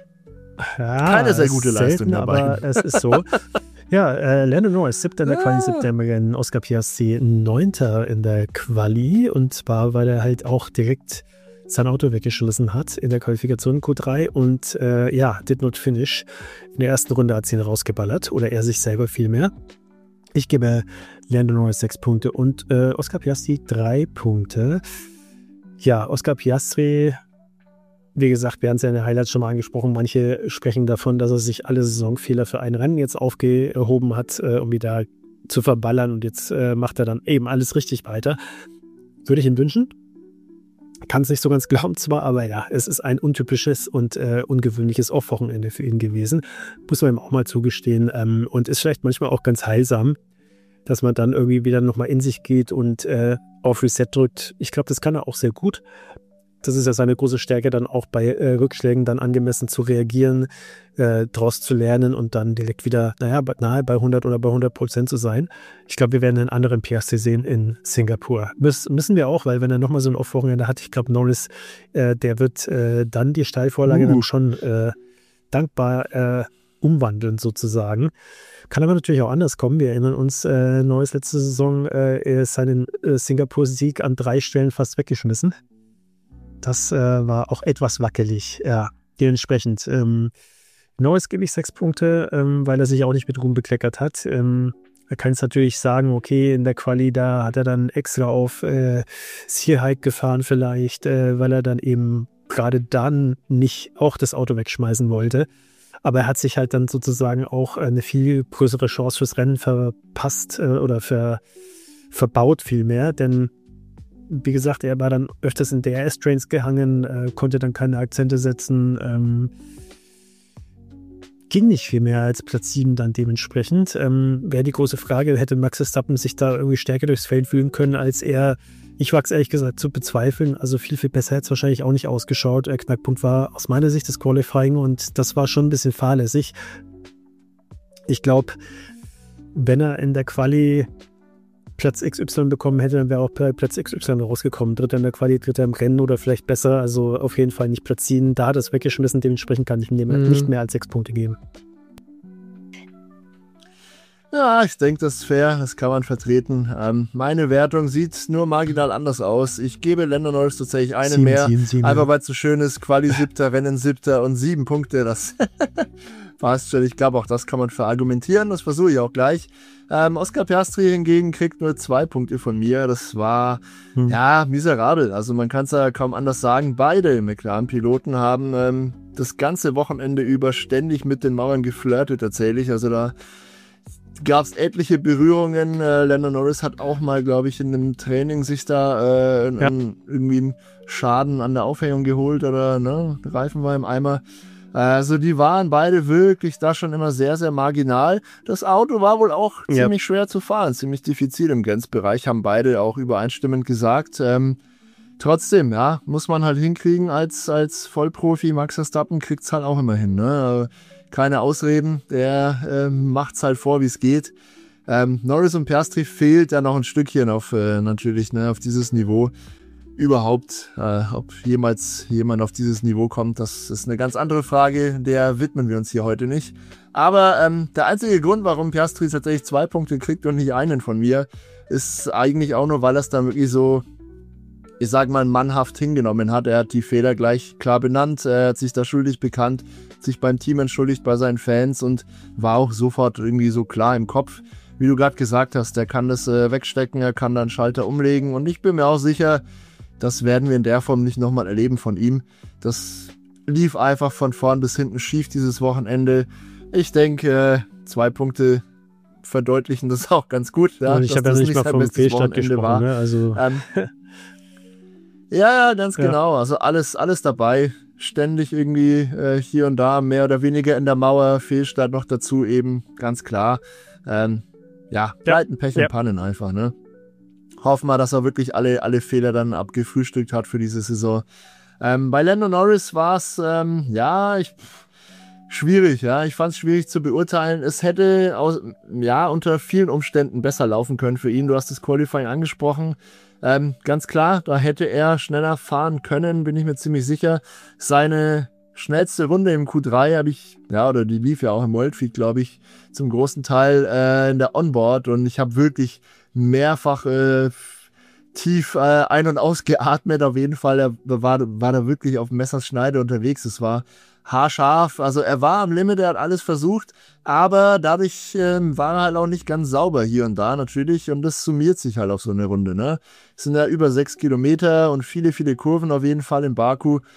ja, Keine sehr gute selten, Leistung der aber beiden. es ist so. Ja, äh, Lando Norris, siebter in der Quali, Ah. siebter im Rennen, Oscar Piastri, neunter in der Quali und zwar, weil er halt auch direkt sein Auto weggeschlissen hat in der Qualifikation Q drei und äh, ja, did not finish. In der ersten Runde hat sie ihn rausgeballert oder er sich selber vielmehr. Ich gebe Lando Norris sechs Punkte und äh, Oscar Piastri drei Punkte. Ja, Oscar Piastri wie gesagt, wir haben es ja in den Highlights schon mal angesprochen, manche sprechen davon, dass er sich alle Saisonfehler für ein Rennen jetzt aufgehoben hat, äh, um wieder zu verballern und jetzt äh, macht er dann eben alles richtig weiter. Würde ich ihm wünschen. Kann es nicht so ganz glauben zwar, aber ja, es ist ein untypisches und äh, ungewöhnliches Off-Wochenende für ihn gewesen. Muss man ihm auch mal zugestehen ähm, und ist vielleicht manchmal auch ganz heilsam, dass man dann irgendwie wieder nochmal in sich geht und äh, auf Reset drückt. Ich glaube, das kann er auch sehr gut. Das ist ja seine große Stärke, dann auch bei äh, Rückschlägen dann angemessen zu reagieren, äh, daraus zu lernen und dann direkt wieder, naja, nahe bei hundert oder bei hundert Prozent zu sein. Ich glaube, wir werden einen anderen Piastri sehen in Singapur. Müs müssen wir auch, weil wenn er nochmal so ein Off-Wochenende hat, ich glaube, Norris, äh, der wird äh, dann die Steilvorlage uh. dann schon äh, dankbar äh, umwandeln sozusagen. Kann aber natürlich auch anders kommen. Wir erinnern uns, äh, Norris letzte Saison äh, seinen äh, Singapur-Sieg an drei Stellen fast weggeschmissen. Das äh, war auch etwas wackelig, ja, dementsprechend. Ähm, Norris gebe ich sechs Punkte, ähm, weil er sich auch nicht mit Ruhm bekleckert hat. Ähm, er kann jetzt natürlich sagen, okay, in der Quali, da hat er dann extra auf äh, Sea-Hike gefahren vielleicht, äh, weil er dann eben gerade dann nicht auch das Auto wegschmeißen wollte. Aber er hat sich halt dann sozusagen auch eine viel größere Chance fürs Rennen verpasst äh, oder ver, verbaut vielmehr, denn wie gesagt, er war dann öfters in D R S-Trains gehangen, äh, konnte dann keine Akzente setzen. Ähm, ging nicht viel mehr als Platz sieben dann dementsprechend. Ähm, Wäre die große Frage, hätte Max Verstappen sich da irgendwie stärker durchs Feld fühlen können als er? Ich wage es ehrlich gesagt zu bezweifeln. Also viel, viel besser hätte es wahrscheinlich auch nicht ausgeschaut. Der Knackpunkt war aus meiner Sicht das Qualifying und das war schon ein bisschen fahrlässig. Ich glaube, wenn er in der Quali Platz X Y bekommen hätte, dann wäre auch Platz X Y rausgekommen. Dritter in der Quali, Dritter im Rennen oder vielleicht besser. Also auf jeden Fall nicht Platz ziehen. Da hat es weggeschmissen. Dementsprechend kann ich ihm mhm. nicht mehr als sechs Punkte geben. Ja, ich denke, das ist fair. Das kann man vertreten. Ähm, meine Wertung sieht nur marginal anders aus. Ich gebe Lando Norris tatsächlich einen sieben, mehr. Sieben, sieben, einfach weil es so schön ist. Quali siebter, Rennen siebter und sieben Punkte. Das passt schon. Ich glaube, auch das kann man verargumentieren. Das versuche ich auch gleich. Ähm, Oscar Piastri hingegen kriegt nur zwei Punkte von mir. Das war, hm. ja, miserabel. Also man kann es ja kaum anders sagen. Beide McLaren-Piloten haben ähm, das ganze Wochenende über ständig mit den Mauern geflirtet, tatsächlich. Also da gab es etliche Berührungen. Äh, Lando Norris hat auch mal, glaube ich, in einem Training sich da äh, ja. einen, irgendwie einen Schaden an der Aufhängung geholt oder ne, der Reifen war im Eimer. Also die waren beide wirklich da schon immer sehr, sehr marginal. Das Auto war wohl auch yep. ziemlich schwer zu fahren, ziemlich diffizil im Grenzbereich, haben beide auch übereinstimmend gesagt. Ähm, trotzdem, ja, muss man halt hinkriegen als, als Vollprofi. Max Verstappen kriegt es halt auch immer hin. Ne? Keine Ausreden, der ähm, macht es halt vor, wie es geht. Ähm, Norris und Piastri fehlt ja noch ein Stückchen auf äh, natürlich ne, auf dieses Niveau. Überhaupt, äh, ob jemals jemand auf dieses Niveau kommt, das ist eine ganz andere Frage, der widmen wir uns hier heute nicht. Aber ähm, der einzige Grund, warum Piastri tatsächlich zwei Punkte kriegt und nicht einen von mir, ist eigentlich auch nur, weil er es dann wirklich so, ich sag mal, mannhaft hingenommen hat. Er hat die Fehler gleich klar benannt, er hat sich da schuldig bekannt, sich beim Team entschuldigt, bei seinen Fans und war auch sofort irgendwie so klar im Kopf. Wie du gerade gesagt hast, der kann das äh, wegstecken, er kann dann Schalter umlegen und ich bin mir auch sicher, das werden wir in der Form nicht nochmal erleben von ihm. Das lief einfach von vorn bis hinten schief dieses Wochenende. Ich denke, zwei Punkte verdeutlichen das auch ganz gut. Ja, und ich habe ja nicht mal vom Fehlstart gesprochen. War. Ne? Also. Ähm, ja, ja, ganz ja. genau. Also alles, alles dabei. Ständig irgendwie äh, hier und da mehr oder weniger in der Mauer. Fehlstart noch dazu eben, ganz klar. Ähm, ja, Pleiten, Pech ja. und Pannen einfach, ne? Hoffen wir, dass er wirklich alle, alle Fehler dann abgefrühstückt hat für diese Saison. Ähm, bei Lando Norris war es, ähm, ja, ich, schwierig, ja. Ich fand es schwierig zu beurteilen. Es hätte aus, ja, unter vielen Umständen besser laufen können für ihn. Du hast das Qualifying angesprochen. Ähm, ganz klar, da hätte er schneller fahren können, bin ich mir ziemlich sicher. Seine schnellste Runde im Q drei habe ich, ja, oder die lief ja auch im Worldfeed, glaube ich, zum großen Teil äh, in der Onboard und ich habe wirklich mehrfach äh, tief äh, ein- und ausgeatmet. Auf jeden Fall, er war, war da wirklich auf Messerschneide unterwegs. Es war haarscharf. Also er war am Limit, er hat alles versucht, aber dadurch ähm, war er halt auch nicht ganz sauber hier und da natürlich und das summiert sich halt auf so eine Runde. Ne? Es sind ja über sechs Kilometer und viele, viele Kurven auf jeden Fall in Baku.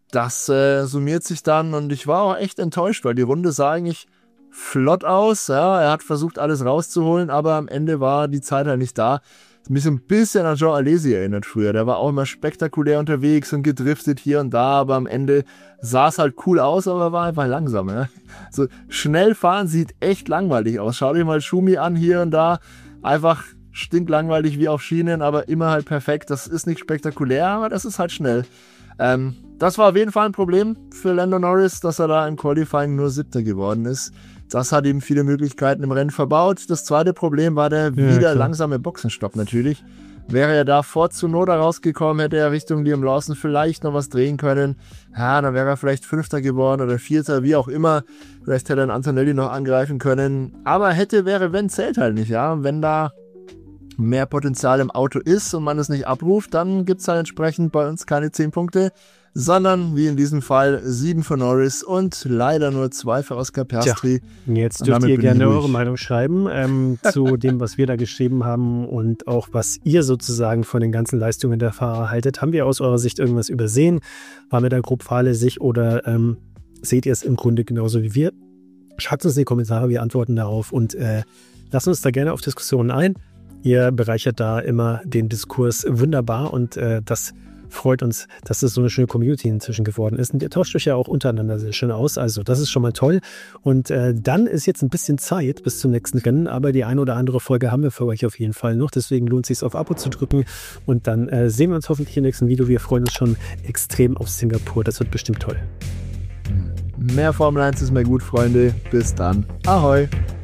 das äh, summiert sich dann und ich war auch echt enttäuscht, weil die Runde sah eigentlich flott aus. Ja, er hat versucht, alles rauszuholen, aber am Ende war die Zeit halt nicht da. Mich so ein bisschen an Jean Alesi erinnert früher. Der war auch immer spektakulär unterwegs und gedriftet hier und da, aber am Ende sah es halt cool aus, aber war einfach langsam. Ja? So schnell fahren sieht echt langweilig aus. Schau dir mal Schumi an hier und da. Einfach stinklangweilig wie auf Schienen, aber immer halt perfekt. Das ist nicht spektakulär, aber das ist halt schnell. Ähm, das war auf jeden Fall ein Problem für Lando Norris, dass er da im Qualifying nur Siebter geworden ist. Das hat ihm viele Möglichkeiten im Rennen verbaut. Das zweite Problem war der ja, wieder klar. langsame Boxenstopp natürlich. Wäre er da vor Tsunoda rausgekommen, hätte er Richtung Liam Lawson vielleicht noch was drehen können. Ja, dann wäre er vielleicht Fünfter geworden oder Vierter, wie auch immer. Vielleicht hätte er Antonelli noch angreifen können. Aber hätte, wäre, wenn, zählt halt nicht. Ja, wenn da mehr Potenzial im Auto ist und man es nicht abruft, dann gibt es halt entsprechend bei uns keine zehn Punkte, sondern wie in diesem Fall sieben für Norris und leider nur zwei für Oscar Piastri. Tja, jetzt dürft ihr gerne eure Meinung schreiben ähm, zu dem, was wir da geschrieben haben und auch was ihr sozusagen von den ganzen Leistungen der Fahrer haltet. Haben wir aus eurer Sicht irgendwas übersehen? Waren wir da grob fahrlässig oder ähm, seht ihr es im Grunde genauso wie wir? Schreibt uns in die Kommentare, wir antworten darauf und äh, lasst uns da gerne auf Diskussionen ein. Ihr bereichert da immer den Diskurs wunderbar und äh, das freut uns, dass es so eine schöne Community inzwischen geworden ist. Und ihr tauscht euch ja auch untereinander sehr schön aus. Also das ist schon mal toll. Und äh, dann ist jetzt ein bisschen Zeit bis zum nächsten Rennen. Aber die eine oder andere Folge haben wir für euch auf jeden Fall noch. Deswegen lohnt es sich, auf Abo zu drücken. Und dann äh, sehen wir uns hoffentlich im nächsten Video. Wir freuen uns schon extrem auf Singapur. Das wird bestimmt toll. Mehr Formel eins ist mir gut, Freunde. Bis dann. Ahoi.